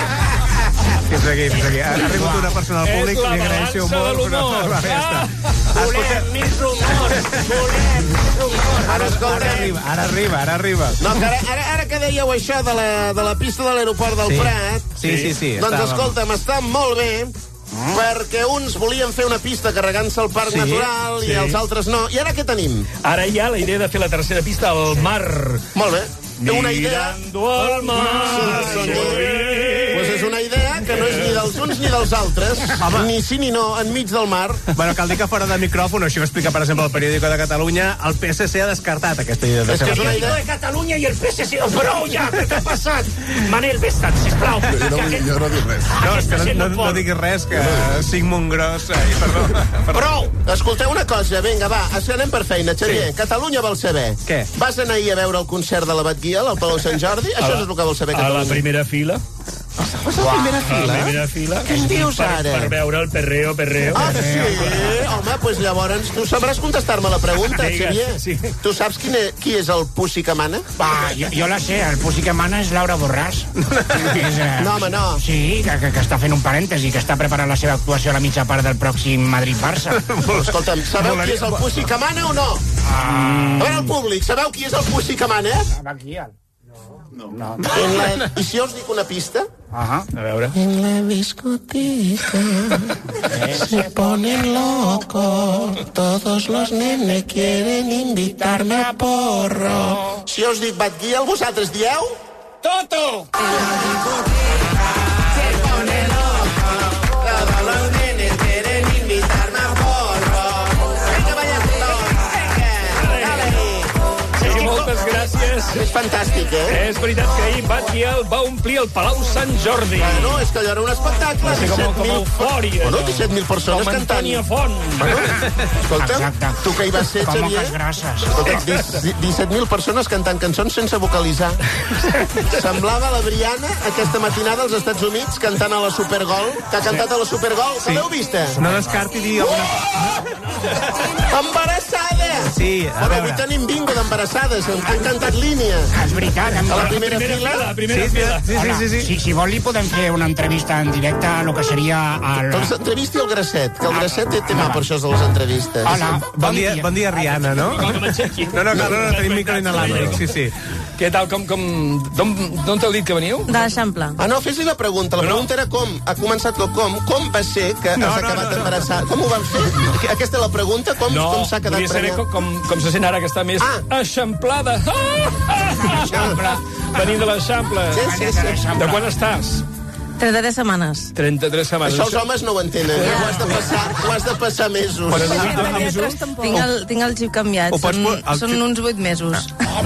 Fins aquí, fins aquí. Ha arribat una persona al públic, li agraeixo molt. És la balança de l'humor. Volem més rumor, volem més rumor. Ara, ara arriba, ara arriba, ara arriba. No, que ara, ara, ara que dèieu això de la, de la pista de l'aeroport del sí. Prat... Sí, sí, sí. Doncs estàvem. escolta'm, està molt bé, mm. perquè uns volien fer una pista carregant-se al Parc sí, Natural sí. i els altres no. I ara què tenim? Ara hi ha la idea de fer la tercera pista al mar. Molt bé. Té una idea... Mirando al mar. Sí, pues és una idea que no és ni dels uns ni dels altres, home, ni sí ni no, enmig del mar. Bueno, cal dir que fora de micròfon, això ho explica, per exemple, el periòdico de Catalunya, el P S C ha descartat aquesta idea. De és que és una idea... de Catalunya i el P S C... Prou ja, què ha passat? Manel, vés-te'n, sisplau. Jo no, aquest... jo no dic res. No, és que no, no, no diguis res, que Sigmund Gross... Ai, perdó, perdó. Prou! Escolteu una cosa, vinga, va, anem per feina. Xavier, sí. Catalunya vol saber. Què? Vas anar ahir a veure el concert de l'Abat Guiel al Palau Sant Jordi? Això és el que vol saber Catalunya. A la primera fila. Vas a la primera fila? A la primera fila. Què en dius per, ara? Per veure el perreo, perreo. Ah, sí? Home, doncs pues llavors tu sabràs contestar-me la pregunta, Xavier. Sí. Tu saps quin és, qui és el Pussy que mana? Va, jo, jo la sé, el Pussy que mana és Laura Borràs. és, uh, no, home, no. Sí, que, que, que està fent un parèntesi, que està preparant la seva actuació a la mitja part del pròxim Madrid-Barça. Escolta'm, sabeu qui és el Pussy que mana o no? Ah. A veure, el públic, sabeu qui és el Pussy que mana? Aquí, el... No. No. La... I si jo us dic una pista? Ajá. A veure. En la discoteca se ponen locos, todos los nenes quieren invitarme a porro. Si jo us dic Bat Guiel, vosaltres dieu? Toto! En la discoteca se pone loco, todos los nenes quieren invitarme a porro. Vinga, balla, vinga, dale. Sí, moltes gràcies. És fantàstic, eh? És veritat que ahir Bat Guiel va omplir el Palau Sant Jordi. Bueno, és que allò era un espectacle. Sí, com, com eufòria. Bueno, disset mil persones com cantant. Antònia Font. Bueno, escolta, exacte. Tu que hi vas ser, com Xavier... moques grasses. Escolta, disset mil persones cantant cançons sense vocalitzar. Semblava la Briana aquesta matinada als Estats Units cantant a la Supergol, que ha cantat a la Supergol. Sí. L'heu vista? No descarti dir alguna... Oh! Embarassada! Sí, a Bueno, veure. avui tenim bingo d'embarassades. Han cantat línia. És veritat. A la primera, primera fila. fila. Primera Sí, fila. sí, sí, sí, sí. Si, si vol, li podem fer una entrevista en directe a lo que seria... El... Doncs entrevisti el Grasset, que el Grasset té tema per això de les entrevistes. Hola, Bon dia, bon dia, Rihanna, no? Que m'aixequi. No, no, no, no, tenim micro inalàmbric, sí, sí. Què tal, com, com... D'on t'heu dit que veniu? De l'Eixample. Ah, no, fes-li la pregunta. La pregunta era com. Ha començat el com. Com va ser que No, has no, acabat no, no. embarassat? Com ho van fer? Aquesta és la pregunta. Com, No, com s'ha quedat volia saber prenyat? com, com, com se sent ara, que està més Ah. eixamplada. Eixample. Venint de l'Eixample. Sí, sí, sí. De quan estàs? trenta-tres setmanes. trenta-tres setmanes. Això els homes no ho entenen. Eh? Ho, has de passar, ho has de passar mesos. Però no, mesos? Tinc el, tinc el xip canviat. Ho pots Són, po- el són xip- uns vuit mesos.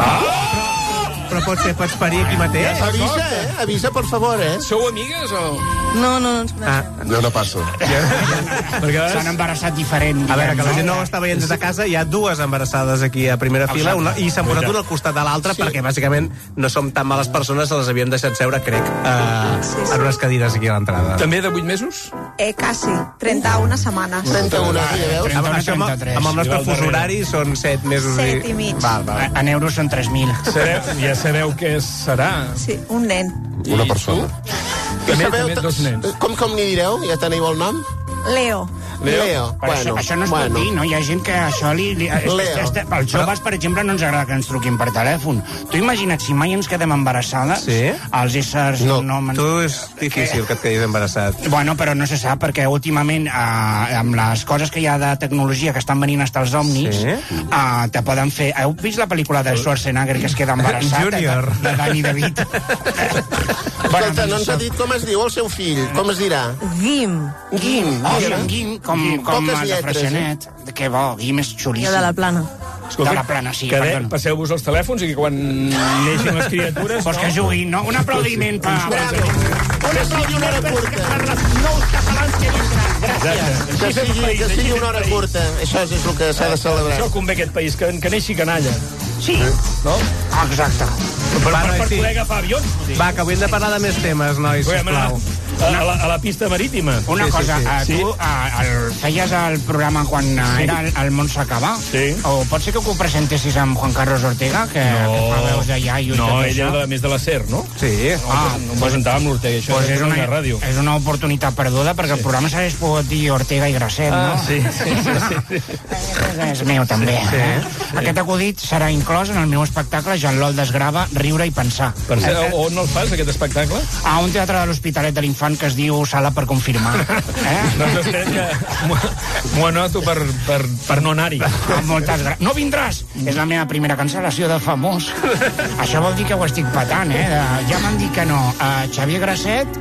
Però pots, ser, pots parir aquí mateix? Avisa, eh? Avisa, per favor, eh? Sou amigues o...? No, no, no ens coneixem. Ah, No, no passo. Perquè S'han embarassat diferent. a veure, que la diguem, gent no no? ho està veient des de casa, hi ha dues embarassades aquí a primera fila una, i s'han posat una al costat de l'altra Sí. perquè bàsicament no som tan males persones, se les havíem deixat seure, crec, eh, en unes cadires aquí a l'entrada. També de vuit mesos? Eh, quasi. trenta-una setmanes. trenta-una, ja veus? Amb, això, amb, amb el nostre fus horari són set mesos. Set i mig. Val, val. En euros són tres mil. Sabeu, ja sabeu què serà. Sí, un nen. Una persona. També, també dos nens. Com, com n'hi direu? Ja teniu el nom? Leo. Leo. Leo. Però Bueno, això, això no es bueno. pot dir, no? Hi ha gent que això li... li és, Leo. és, és, als joves, per exemple, no ens agrada que ens truquin per telèfon. Tu imagina't, si mai ens quedem embarassades, Sí? els éssers... No, no tu és difícil que et quedis embarassat. Bueno, però no se sap, perquè últimament, eh, amb les coses que hi ha de tecnologia que estan venint fins als òmnics, Sí? eh, te poden fer... Heu vist la pel·lícula de Schwarzenegger que es queda embarassat? Junior. De, de Danny DeVito. Escolta, no ens ha dit com es diu el seu fill. Com es dirà? Guim. Guim. Oh, Guim. en Guim, com, Guim. com Poques el de lletres, Freixenet. Que bo, Guim és xulíssim. Jo de la plana. De la plana, sí, Cadet, perdona. passeu-vos els telèfons i que quan neixin les criatures... Pues que juguin, no? Un aplaudiment per... Bravo. Una sigui una hora curta. nous catalans que vindran. Gràcies. Que sigui, que sigui una hora curta. Això és el que s'ha de celebrar. Això convé aquest país, que, que neixi canalla. Sí. No? Exacte. Per, Va, per, per sí. poder agafar avions. Va, que avui hem de parlar de més temes, nois, Podem anar sisplau. a, a, la, a la pista marítima. Una Sí, sí, cosa, sí. eh, Sí. tu eh, el, feies el programa quan eh, Sí. era el, el món s'acaba? Sí. O pot ser que ho presentessis amb Juan Carlos Ortega, que, que fa veus de iaio i no, tot ell això? era de, més de la SER, no? Sí. Ah, No em presentava amb l'Ortega, això Pues era és, una, una ràdio. és una oportunitat perduda, perquè sí. el programa s'hagués pogut dir Ortega i Grasset, Ah, no? sí, sí, sí, sí. És meu, també. Sí. Eh? Aquest acudit serà inclòs en el meu espectacle Jean Lol desgrava, riure i pensar. Per cert, on el fas, aquest espectacle? A un teatre de l'Hospitalet de l'Infant que es diu Sala per confirmar. Eh? Doncs espera que m'ho- m'ho anoto per, per, per no anar-hi. Ah, moltes gràcies. No vindràs! És la meva primera cancel·lació de famós. Això vol dir que ho estic patant, eh? Eh, Ja m'han dit que no. Uh, Xavier Grasset,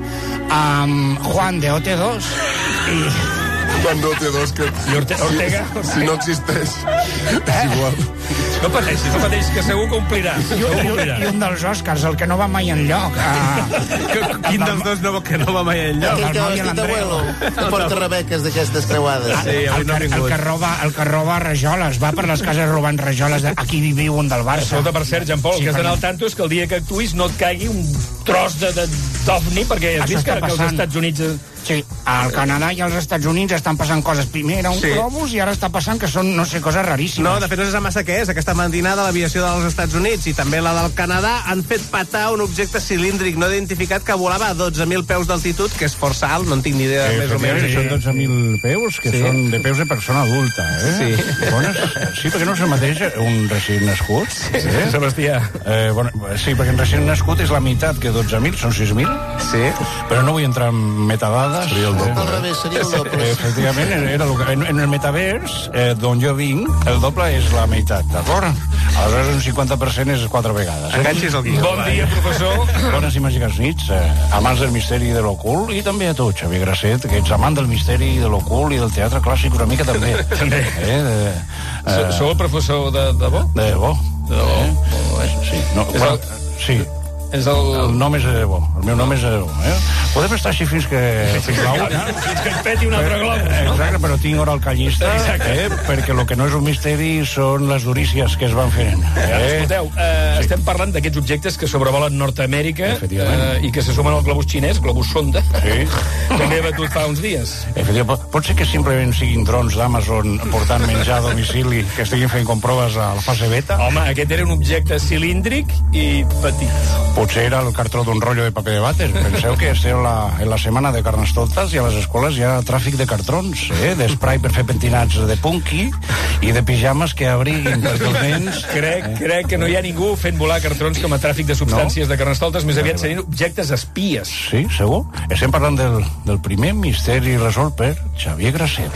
um, Juan de O T dos i... Juan de O T dos, que... I Orte Ortega? Si no existeix, és igual. No pateixis, no pateixis, que segur que omplirà. I, Segur que i, omplirà. I un dels Oscars, el que no va mai enlloc. Uh, Quin dels dos no, que no va mai enlloc? Aquell que el ha noi i vestit l'Andreu. abuelo, que porta rebeques d'aquestes creuades. Sí, avui el, no ha que, el, vingut. que roba, el que roba rajoles, va per les cases robant rajoles. De... Aquí viu un del Barça. Escolta, per cert, Jean Paul, Sí, el que has d'anar perdó. al tanto és que el dia que actuïs no et caigui un tros de, de, d'ovni, perquè has Això vist que, està que els passant. Estats Units... Sí, al Canadà i als Estats Units estan passant coses. Primer era un Sí. sí. globus i ara està passant que són, no sé, coses raríssimes. No, de fet no sé massa què és. Aquesta matinada l'aviació dels Estats Units i també la del Canadà han fet patar un objecte cilíndric no identificat que volava a dotze mil peus d'altitud, que és força alt, no en tinc ni idea, més o menys. Són dotze mil peus, que Sí. són de peus de persona adulta, eh? Sí. Bones, sí, perquè no és el mateix un recient nascut. Sí, eh? Sebastià. Eh, bueno, sí, perquè un recient nascut és la meitat que dotze mil, són sis mil. Sí. Però no vull entrar en metadades. Seria el Al revés, seria el doble. Efectivament, era el que, en, en el metavers, eh, d'on jo vinc, el doble és la meitat, d'acord? Aleshores, un cinquanta per cent és quatre vegades. Enganxis el guió. Bon dia, professor. Bones i màgiques nits, eh, amants del misteri i de l'ocult, i també a tu, Xavier Grasset, que ets amant del misteri i de l'ocult i del teatre clàssic una mica també. També. Eh, de, So- Sou el professor de, de bo? de bo. De bo. Eh? Sí, no, És però, el- sí. És el... El nom és de bo, el meu nom és de bo. Eh? Podem estar així fins que... Fins la una. Fins que et peti un altre globus, no? Exacte, però tinc hora al callista, eh? Perquè el que no és un misteri són les durícies que es van fent. Eh? Eh? Escolteu, eh, sí. estem parlant d'aquests objectes que sobrevolen Nord-Amèrica eh, i que se sumen al globus xinès, globus sonda, Sí. que m'he batut fa uns dies. Efectivament, pot, pot ser que simplement siguin drons d'Amazon portant menjar a domicili que estiguin fent comproves a la fase beta? Home, aquest era un objecte cilíndric i petit. Potser era el cartró d'un rotllo de paper de vàter. Penseu que estem en la, en la setmana de Carnestoltes i a les escoles hi ha tràfic de cartrons, eh? d'esprai per fer pentinats de punky i de pijames que abriguin perquè els nens... Crec, crec que no hi ha ningú fent volar cartrons com a tràfic de substàncies no? de Carnestoltes, més aviat serien objectes espies. Sí, segur. Estem parlant del, del primer misteri resolt per Xavier Grasset.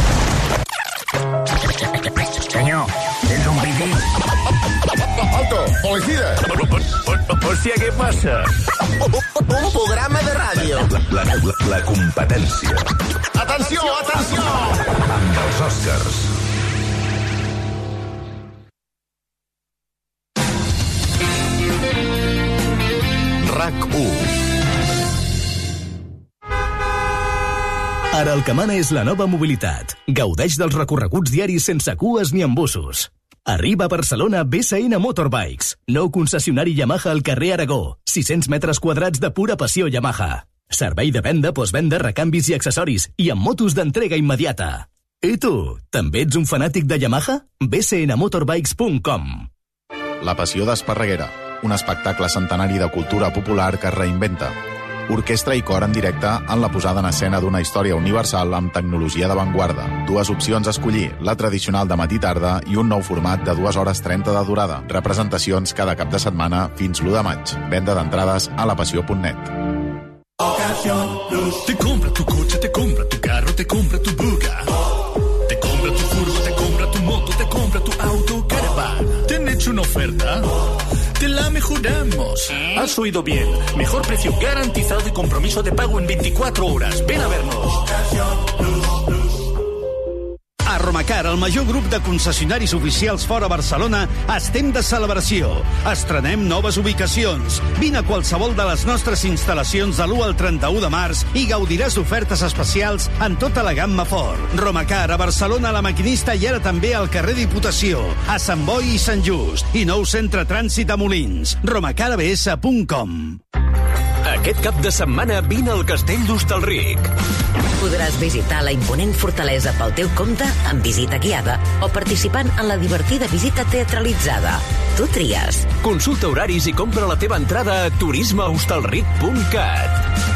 Senyor, tens un pipí? Alto, policía. Hòstia, què passa? Un programa de ràdio. La, la, la, la competència. Atenció, atenció! Amb els Oscars. RAC u. Ara el que mana és la nova mobilitat. Gaudeix dels recorreguts diaris sense cues ni embussos. Arriba a Barcelona B S N Motorbikes, nou concessionari Yamaha al carrer Aragó. sis-cents metres quadrats de pura passió Yamaha. Servei de venda, postvenda, recanvis i accessoris, i amb motos d'entrega immediata. I tu, també ets un fanàtic de Yamaha? b c n motorbikes punt com. La passió d'Esparreguera, un espectacle centenari de cultura popular que es reinventa. Orquestra i cor en directe en la posada en escena d'una història universal amb tecnologia d'avantguarda. Dues opcions a escollir, la tradicional de matí-tarda i un nou format de dues hores trenta de durada. Representacions cada cap de setmana fins l'u de maig. Venda d'entrades a la passió punt net. Te compra tu coche, te compra tu carro, te compra tu buga. Te compra tu furgo, te compra tu moto, te compra tu auto, caravana. ¿Te han hecho una oferta? Te la mejoramos. Has oído bien. Mejor precio garantizado y compromiso de pago en veinticuatro horas. Ven a vernos. A Romacar, el major grup de concessionaris oficials fora Barcelona, estem de celebració. Estrenem noves ubicacions. Vine a qualsevol de les nostres instal·lacions de l'u al trenta-u de març i gaudiràs d'ofertes especials en tota la gamma Ford. Romacar, a Barcelona, a la Maquinista i ara també al carrer Diputació, a Sant Boi i Sant Just, i nou centre trànsit a Molins. romacar a b s punt com. Aquest cap de setmana vine al Castell d'Hostalric. Podràs visitar la imponent fortalesa pel teu compte amb visita guiada o participant en la divertida visita teatralitzada. Tu tries. Consulta horaris i compra la teva entrada a turisme hostalric punt cat.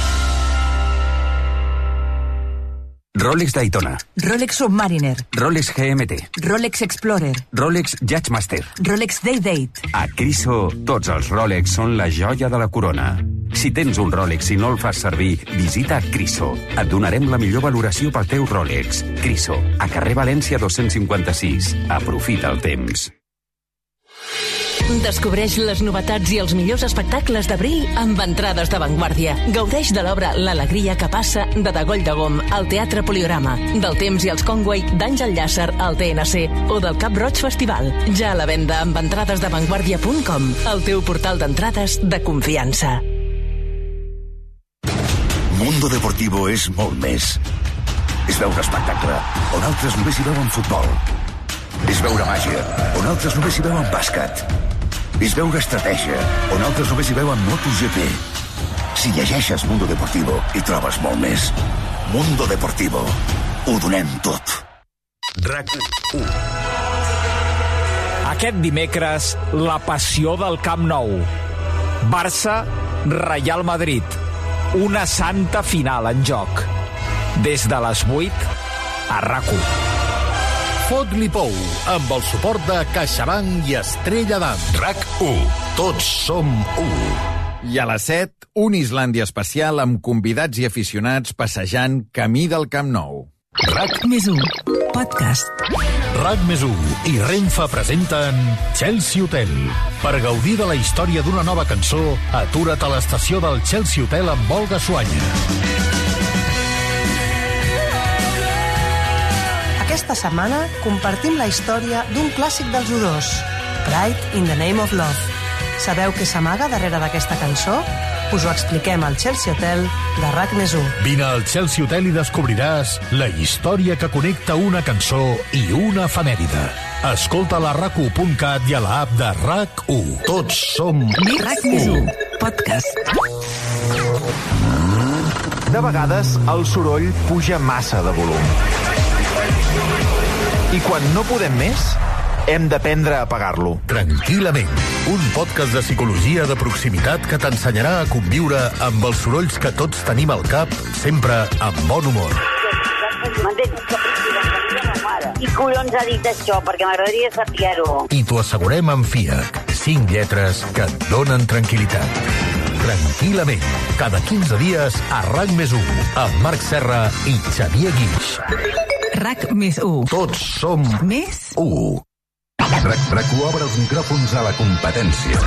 Rolex Daytona, Rolex Submariner, Rolex G M T, Rolex Explorer, Rolex Judgemaster. Rolex Day-Date. A Criso, tots els Rolex són la joia de la corona. Si tens un Rolex i no el fas servir, visita Criso. Et donarem la millor valoració pel teu Rolex. Criso, a carrer València dos-cents cinquanta-sis. Aprofita el temps. Descobreix les novetats i els millors espectacles d'abril amb entrades d'avantguàrdia. Gaudeix de l'obra L'alegria que passa de Degoll de Gom al Teatre Poliorama, del Temps i els Conway d'Àngel Llàcer al T N C o del Cap Roig Festival. Ja a la venda amb entrades d'avantguàrdia punt com, el teu portal d'entrades de confiança. Mundo Deportivo és molt més. És veure espectacle, on altres només hi veuen futbol. És veure màgia, on altres només hi veuen bàsquet. És veure estratègia, on altres només hi veuen MotoGP. Si llegeixes Mundo Deportivo, hi trobes molt més. Mundo Deportivo. Ho donem tot. RAC u. Aquest dimecres, la passió del Camp Nou. Barça, Real Madrid. Una santa final en joc. Des de les vuit, a RAC u. Fot-li pou, amb el suport de CaixaBank i Estrella d'Am. RAC u. Tots som u. I a les set, un Islàndia especial amb convidats i aficionats passejant camí del Camp Nou. RAC més u. Podcast. RAC més u i Renfe presenten Chelsea Hotel. Per gaudir de la història d'una nova cançó, atura't a l'estació del Chelsea Hotel amb Olga Suanya. Aquesta setmana compartim la història d'un clàssic dels U dos, Pride in the Name of Love. Sabeu què s'amaga darrere d'aquesta cançó? Us ho expliquem al Chelsea Hotel de RAC més u. Vine al Chelsea Hotel i descobriràs la història que connecta una cançó i una efemèride. Escolta-la a rac u punt cat i a l'app de RAC u. Tots som RAC més u. Podcast. De vegades el soroll puja massa de volum. I quan no podem més, hem d'aprendre a apagar-lo. Tranquil·lament, un podcast de psicologia de proximitat que t'ensenyarà a conviure amb els sorolls que tots tenim al cap, sempre amb bon humor. I collons ha dit això, perquè m'agradaria saber-ho. I t'ho assegurem amb FIAC, cinc lletres que et donen tranquil·litat. Tranquil·lament, cada quinze dies a RAC més u, amb Marc Serra i Xavier Guix. RAC més u. Tots som més u. RAC u obre els micròfons a la competència.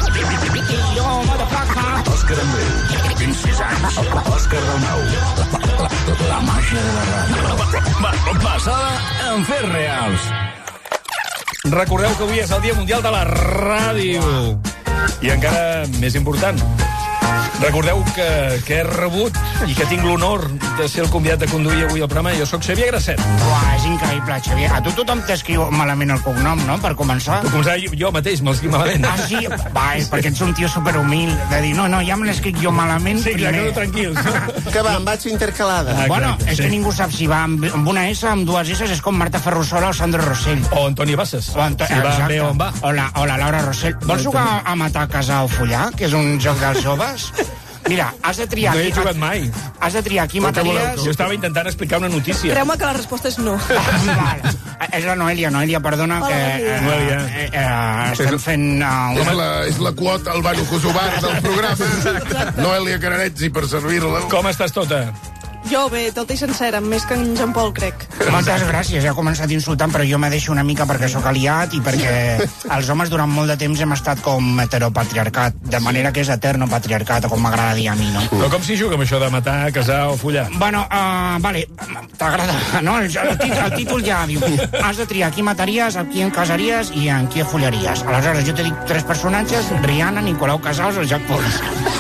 Òscar Andreu, vint sis anys. Òscar Dalmau, la, la, la màgia de la ràdio. Basada en fets reals. Recordeu que avui és el Dia Mundial de la Ràdio. I encara més important, Recordeu que, que he rebut i que tinc l'honor de ser el convidat de conduir avui el programa. Jo sóc Xavier Grasset. Uah, és increïble, Xavier. A tu tothom t'escriu malament el cognom, no?, per començar. Per començar, jo, jo mateix me'l escric malament. Ah, sí? Va, és perquè ets un tio superhumil, de dir, no, no, ja me l'escric jo malament sí, primer. Sí, clar, tranquils. Que va, em vaig intercalada. Ah, bueno, és sí. que ningú sap si va amb, amb una S, amb dues S, és com Marta Ferrusola o Sandro Rossell. O Antoni Bassas. O Anto... Si va bé on va. O la, o la Laura Rossell. Vols jugar a matar, casar o follar, que és un joc dels joves? Mira, has de triar... No he jugat mai. Has de triar qui mataries... Jo estava intentant explicar una notícia. Creu-me que la resposta és no. Vale. És la Noelia. Noelia, perdona, Hola, que eh, Noelia. eh, eh, estem fent... Uh, és, la, és la quota albano-kosovar del programa. Noelia Canarezzi, per servir-la. Com estàs tota? Jo bé, tota i sencera, més que en Jean Paul, crec. Moltes gràcies, ja he començat insultant, però jo me deixo una mica perquè sóc aliat i perquè els homes durant molt de temps hem estat com heteropatriarcat, de manera que és eterno patriarcat, o com m'agrada dir a mi, no? Però com s'hi juga amb això de matar, casar o follar? Bueno, uh, vale, t'agrada, no? El, el, títol, el títol ja diu, has de triar qui mataries, amb qui en casaries i en qui follaries. Aleshores, jo te dic tres personatges, Rihanna, Nicolau Casals o Jack Paul.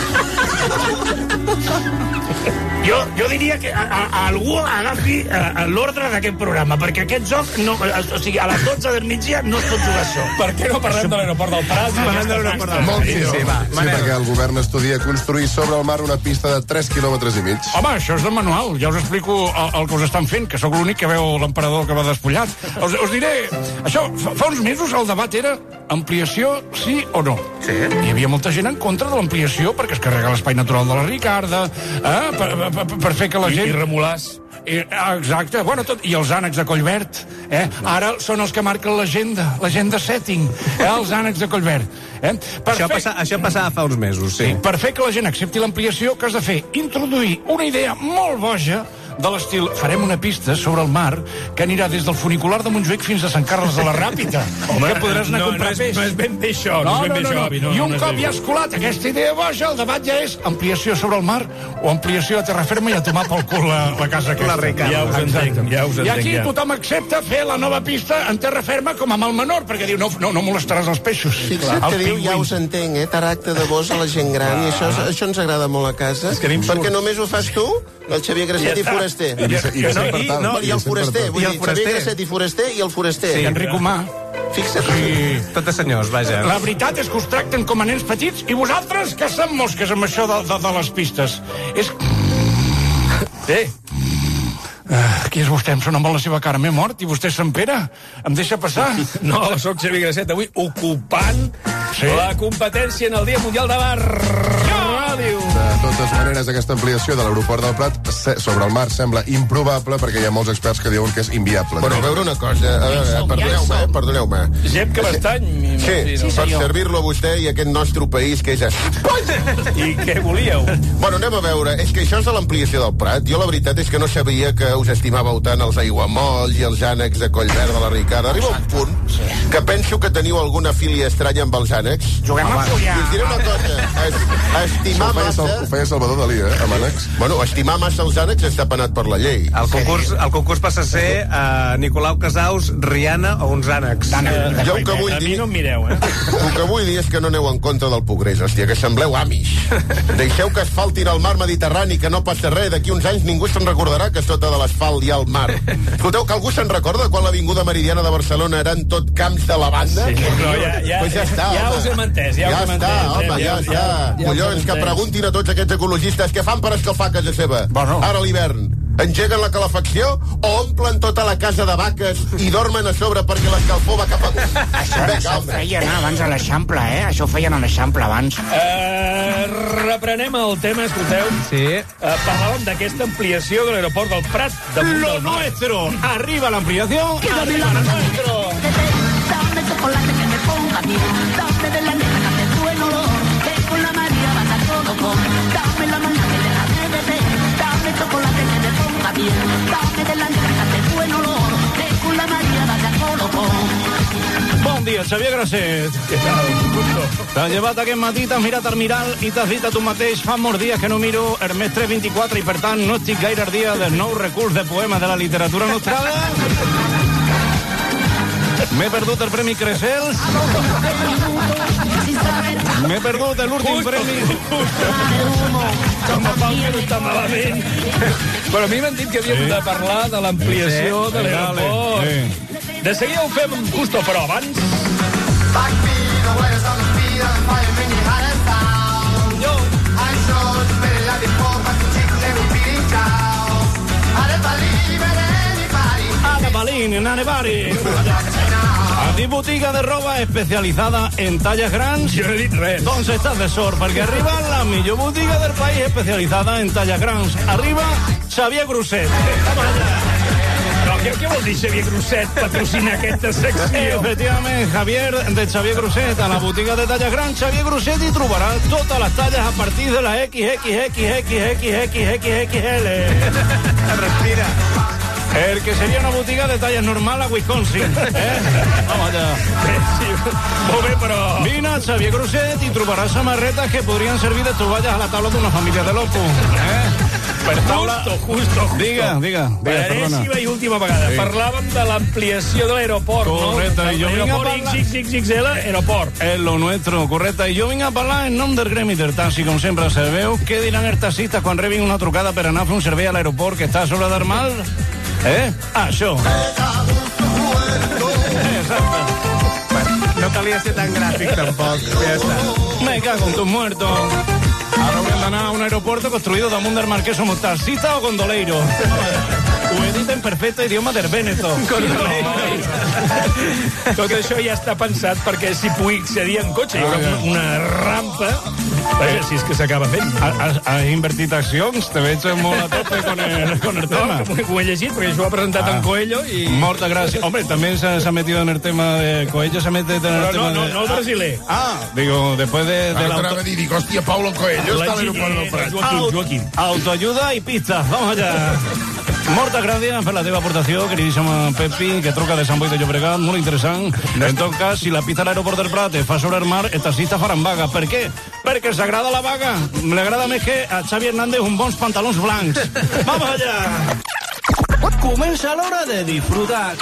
Jo, jo diria que a, a, a algú agafi l'ordre d'aquest programa, perquè aquest joc, no, o sigui, a les dotze del migdia no es pot jugar això. Per què no parlem de l'aeroport del Prat? Parlem de l'aeroport del Prat. Sí, sí, va. Sí, perquè el govern estudia construir sobre el mar una pista de tres quilòmetres i mig. Home, això és de manual. Ja us explico el, el que us estan fent, que sóc l'únic que veu l'emperador que va despullat. Us, us diré... Això, fa, fa uns mesos el debat era ampliació sí o no. Sí. Hi havia molta gent en contra de l'ampliació perquè es carrega l'espai natural de la Ricarda, eh, per, per, per fer que la I, gent... I remolars. I, exacte, bueno, tot, i els ànecs de Collverd, eh? Ara són els que marquen l'agenda, l'agenda setting, eh? Els ànecs de Collverd. Eh? Per això, fer... passa, això passava fa uns mesos, sí. sí. Per fer que la gent accepti l'ampliació, que has de fer? Introduir una idea molt boja de l'estil, farem una pista sobre el mar que anirà des del funicular de Montjuïc fins a Sant Carles de la Ràpita. Home, que podràs anar no, a comprar no és, peix. No és ben bé això, no, no és ben no, bé no, això, no. avi. No, I un no cop ja has colat aquesta idea boja, el debat ja és ampliació sobre el mar o ampliació a terra ferma i a tomar pel cul la, la casa aquesta. La Ricarda. Ja us entenc, ja us entenc. I aquí ja. tothom accepta fer la nova pista en terra ferma com amb el menor, perquè diu, no, no, no molestaràs els peixos. Fixa't que diu, ja us entenc, eh? Tracte de vos a la gent gran, i això, això ens agrada molt a casa, perquè només ho fas tu, el Xavier Grasset i Foraster. I, i, i, i, no, i el Foraster, vull dir, Xavier Grasset i Foraster i el Foraster. Sí, Enric Humà. Fixa't. Sí. Tots senyors, vaja. La veritat és que us tracten com a nens petits i vosaltres que som mosques amb això de, de, de les pistes. És... Bé. Uh, qui és vostè? Em sona molt la seva cara. M'he mort i vostè se'n pera? Em deixa passar? No, sóc Xavier Grasset, avui ocupant sí. la competència en el Dia Mundial de la Ràdio. De totes maneres, aquesta ampliació de l'aeroport del Prat sobre el mar sembla improbable perquè hi ha molts experts que diuen que és inviable. Bueno, a veure una cosa, a veure, perdoneu-me, eh, perdoneu-me. Gep que bastany. Sí, sí per servir-lo a vostè i a aquest nostre país que és... I què volíeu? Bueno, anem a veure, és que això és de l'ampliació del Prat. Jo la veritat és que no sabia que us estimàveu tant els aiguamolls i els ànecs de Collverd de la Ricarda. Arriba un punt que penso que teniu alguna filia estranya amb els ànecs. Juguem a follar. I us diré una cosa, es, estimar massa... Ho feia Salvador Dalí, eh, amb ànecs. Bueno, estimar massa els ànecs està penat per la llei. El concurs, el concurs passa a ser uh, Nicolau Casaus, Rihanna o uns ànecs. Uh, jo el que vull a dir... mi no em mireu, eh? El que vull dir és que no aneu en contra del progrés, hòstia, que sembleu amish. Deixeu que asfaltin el mar Mediterrani, que no passa res. D'aquí uns anys ningú se'n recordarà que sota de l'asfalt hi ha el mar. Escolteu, que algú se'n recorda quan l'Avinguda Meridiana de Barcelona eren tot camps de lavanda? Sí, però ja, ja, pues ja, està, ja home. us hem entès, ja, ja us hem està, entès. home, ja, ja està. Ja, collons, que preguntin a tots aquests ecologistes què fan per escalfar a casa seva. Bueno. Ara a l'hivern. Engeguen la calefacció o omplen tota la casa de vaques i dormen a sobre perquè l'escalfor va cap amunt? Això, això ho feien abans a l'Eixample, eh? Això ho feien a l'Eixample abans. Uh, reprenem el tema, escolteu. Sí. Uh, parlàvem d'aquesta ampliació de l'aeroport del Prat. De Lo nuestro. Arriba la ampliación. Arriba lo nuestro. Dame chocolate que me ponga bien. Dame de la nena que te sueno olor. Que con la María vas a todo con. Dame la manga que le la de beber. Dame chocolate que me ponga bien. Dame de la nena que te sueno olor. Que con la María vas a todo con. Bon dia, Xavier Grasset. Què tal? Gusto. T'has llevat aquest matí, t'has mirat al mirall i t'has dit a tu mateix, fa molts dies que no miro Hermes tres vint-i-quatre i per tant no estic gaire al dia del nou recurs de poema de la literatura nostrada. M'he perdut el Premi Crescels. M'he perdut l'últim premi. Com a pau que no està malament. Però a mi m'han dit que havíem de parlar de l'ampliació de l'aeroport. De seguida ho fem justo, però abans... A ti botiga de roba especializada en tallas grans? Jo no he dit res. Doncs estàs de sort, perquè arriba la millor botiga del país especialitzada en tallas grans. Arriba Xavier Groset. Però què, què vol dir Xavier Groset patrocina aquesta secció? Efectivament, Javier de Xavier Groset, a la botiga de tallas grans Xavier Groset hi trobarà totes les talles a partir de la equis equis equis equis equis equis equis equis ele. Respira. El que sería una botiga de tallas normal a Wisconsin. Eh? Vamos allá. Sí, molt bé, però... Vine a Xavier Groset i trobaràs samarretes que podrien servir de tovalles a la taula d'una família de locos. Eh? Per taula... Justo, justo, justo. Diga, diga. Per enèsima i última vegada. Sí. Parlàvem de l'ampliació de l'aeroport, correcte, no? I jo vinc a parlar... X X X L, aeroport. És lo nuestro, correcte. I jo vinc a parlar en nom del gremi del taxi, com sempre sabeu. Què diran els taxistes quan rebin una trucada per anar a fer un servei a l'aeroport que està sobre del mal? Eh? Ah, això. Exacte. No calia ser tan gràfic, tampoc. Ja està. Me cago en tus muertos. Ara haurem d'anar a un aeropuerto construido damunt del mar que somos taxista o gondoleiro. Ho he dit en perfecte idioma del Benetton. Tot això ja està pensat perquè s'hi pugui accedir en cotxe. Hi haurà una rampa, perquè si és que s'acaba fent. Has, has invertit accions? Te veig molt a tope con el, con el tema. No, ho he llegit perquè això ho ha presentat ah. en Coelho i... Molta gràcia. Hombre, también se, se ha metido en el tema de... Coelho se ha metido en el Però tema no, no, de... no el brasiler. Ah, digo, después de... de la auto... dir, dic, hòstia, Paulo Coelho està a l'aeroport del Prat. Joaquim, Joaquim. Autoayuda i pizza. Vamos allá. Moltes gràcies per la teva aportació, queridíssima Pepi, que truca de Sant Boi de Llobregat, molt interessant. En tot cas, si la pista a l'aeroport del Prat es fa sobre el mar, els taxistes faran vaga. Per què? Perquè s'agrada la vaga. M'agrada més que a Xavi Hernández uns bons pantalons blancs. Vamos allá. Comença l'hora de disfrutar.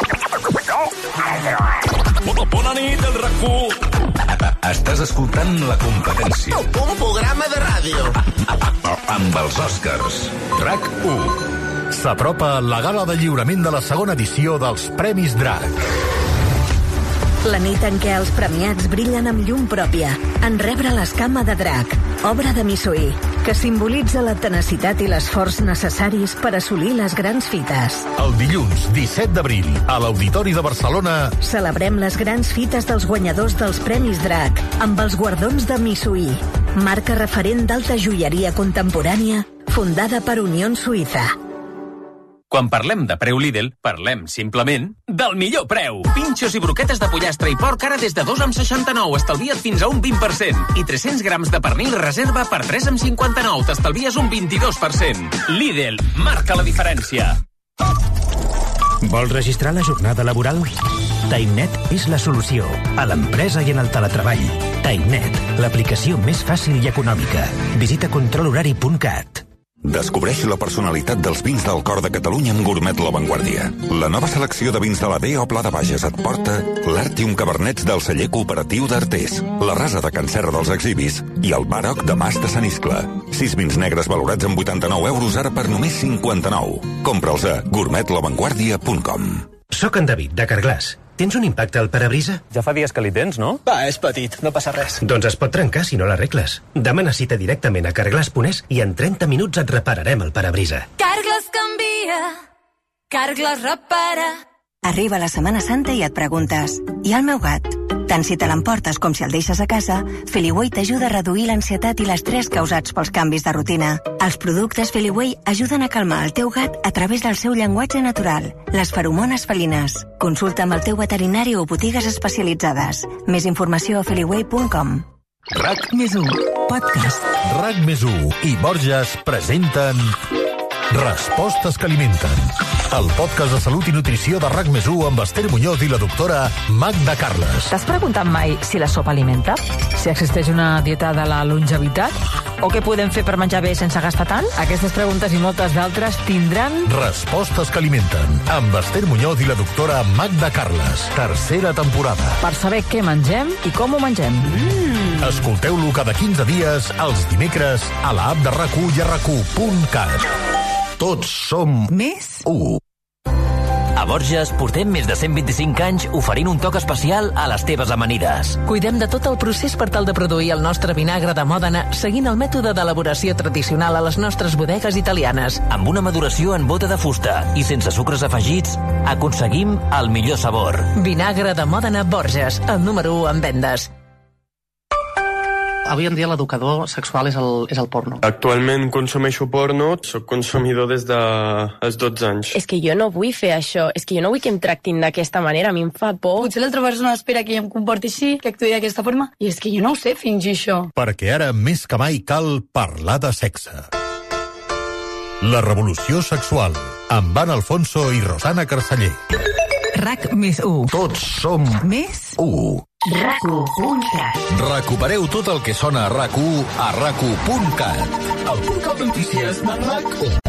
Bona nit, el R A C u. Estàs escoltant La Competència. Un programa de ràdio. Amb els Oscars. R A C u. S'apropa la gala de lliurament de la segona edició dels Premis Drac. La nit en què els premiats brillen amb llum pròpia, en rebre l'escama de drac, obra de Missoí, que simbolitza la tenacitat i l'esforç necessaris per assolir les grans fites. El dilluns disset d'abril, a l'Auditori de Barcelona, celebrem les grans fites dels guanyadors dels Premis Drac amb els guardons de Missoí, marca referent d'alta joieria contemporània fundada per Unió Suïssa. Quan parlem de preu Lidl, parlem, simplement, del millor preu. Pinxos i broquetes de pollastre i porc ara des de dos amb seixanta-nou, estalvia't fins a un vint per cent. I tres-cents grams de pernil reserva per tres amb cinquanta-nou, t'estalvies un vint-i-dos per cent. Lidl, marca la diferència. Vols registrar la jornada laboral? TimeNet és la solució a l'empresa i en el teletreball. TimeNet, l'aplicació més fàcil i econòmica. Visita control horari punt cat. Descobreix la personalitat dels vins del cor de Catalunya amb Gourmet La Vanguardia. La nova selecció de vins de la B O Pla de Bages et porta l'Artium Cabernets del celler cooperatiu d'Artés, la Rasa de Can Serra dels Exhibis i el Baroc de Mas de Sant Iscle. Sis vins negres valorats amb vuitanta-nou euros ara per només cinquanta-nou. Compra'ls a gourmet la vanguardia punt com. Soc en David, de Carglass. Tens un impacte al parabrisa? Ja fa dies que li tens, no? Va, és petit, no passa res. Doncs es pot trencar si no l'arregles. Demana cita directament a Carglass punt es i en trenta minuts et repararem el parabrisa. Carglass canvia, Carglass repara. Arriba la Setmana Santa i et preguntes, i el meu gat? Tant si te l'emportes com si el deixes a casa, Feliway t'ajuda a reduir l'ansietat i l'estrès causats pels canvis de rutina. Els productes Feliway ajuden a calmar el teu gat a través del seu llenguatge natural, les feromones felines. Consulta amb el teu veterinari o botigues especialitzades. Més informació a feliway punt com. R A C més u, podcast. R A C més u i Borges presenten Respostes que alimenten. El podcast de salut i nutrició de R A C més u amb Esther Muñoz i la doctora Magda Carles. T'has preguntat mai si la sopa alimenta? Si existeix una dieta de la longevitat? O què podem fer per menjar bé sense gastar tant? Aquestes preguntes i moltes d'altres tindran... Respostes que alimenten. Amb Esther Muñoz i la doctora Magda Carles. Tercera temporada. Per saber què mengem i com ho mengem. Mm. Escolteu-lo cada quinze dies, els dimecres, a l'app de RAC u i a rac u punt cat. Tots som... Més? U. A Borges portem més de cent vint-i-cinc anys oferint un toc especial a les teves amanides. Cuidem de tot el procés per tal de produir el nostre vinagre de Mòdena seguint el mètode d'elaboració tradicional a les nostres bodegues italianes. Amb una maduració en bota de fusta i sense sucres afegits, aconseguim el millor sabor. Vinagre de Mòdena Borges, el número u en vendes. Avui en dia l'educador sexual és el, és el porno. Actualment consumeixo porno, soc consumidor des dels dotze anys. És que jo no vull fer això, és que jo no vull que em tractin d'aquesta manera, a mi em fa por. Potser l'altra persona espera que jo em comporti així, que actuï d'aquesta forma, i és que jo no ho sé fingir això. Perquè ara més que mai cal parlar de sexe. La revolució sexual, amb Anna Alfonso i Rosana Carceller. RAC més u. Tots som més u. RAC u punt cat. Recupereu tot el que sona a RAC u a rac u punt cat. El punt cap de notícies de RAC u.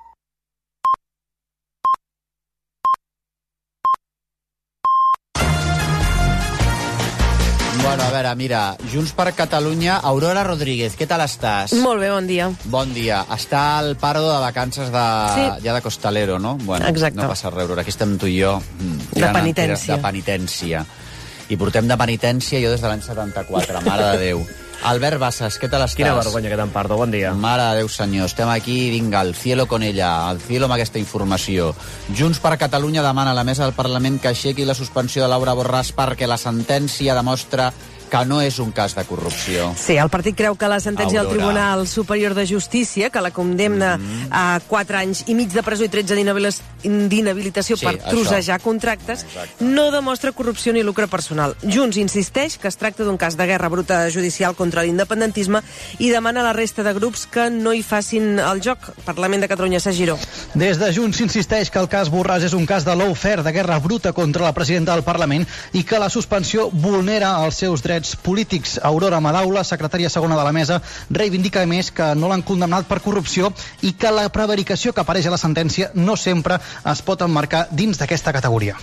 Bueno, a veure, mira, Junts per Catalunya, Aurora Rodríguez, què tal estàs? Molt bé, bon dia. Bon dia. Està al paro de vacances de, sí. ja de Costalero, no? Bueno, exacte. No passa res, Aurora, aquí estem tu i jo. De penitència. De penitència. I portem de penitència jo des de l'any setanta-quatre, mare de Déu. Albert Bassas, què tal estàs? Quina vergonya que t'empardo, bon dia. Mare de Déu, senyor, estem aquí, vinga, al cielo con ella, al cielo amb aquesta informació. Junts per Catalunya demana a la mesa del Parlament que aixequi la suspensió de Laura Borràs perquè la sentència demostra que no és un cas de corrupció. Sí, el partit creu que la sentència Aurora. del Tribunal Superior de Justícia, que la condemna mm. a quatre anys i mig de presó i tretze d'inhabilitació Sí, per trossejar contractes, Exacte. no demostra corrupció ni lucre personal. Junts insisteix que es tracta d'un cas de guerra bruta judicial contra l'independentisme i demana a la resta de grups que no hi facin el joc. Parlament de Catalunya, Sagiró. Des de Junts s'insisteix que el cas Borràs és un cas de lawfare, de guerra bruta contra la presidenta del Parlament i que la suspensió vulnera els seus drets polítics. Aurora Madaula, secretària segona de la mesa, reivindica a més que no l'han condemnat per corrupció i que la prevaricació que apareix a la sentència no sempre es pot emmarcar dins d'aquesta categoria.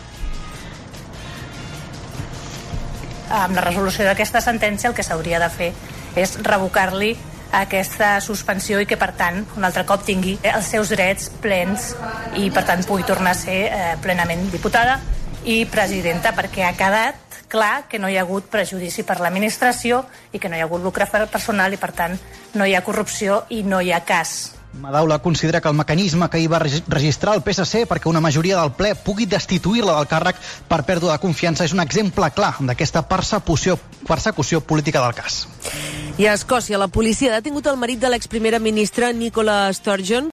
Amb la resolució d'aquesta sentència el que s'hauria de fer és revocar-li aquesta suspensió i que, per tant, un altre cop tingui els seus drets plens i, per tant, pugui tornar a ser eh, plenament diputada i presidenta, perquè ha quedat clar que no hi ha hagut prejudici per l'administració i que no hi ha hagut lucre personal i, per tant, no hi ha corrupció i no hi ha cas. Madaula considera que el mecanisme que hi va registrar el P S C perquè una majoria del ple pugui destituir-la del càrrec per pèrdua de confiança és un exemple clar d'aquesta persecució, persecució política del cas. I a Escòcia, la policia ha detingut el marit de l'exprimera ministra Nicola Sturgeon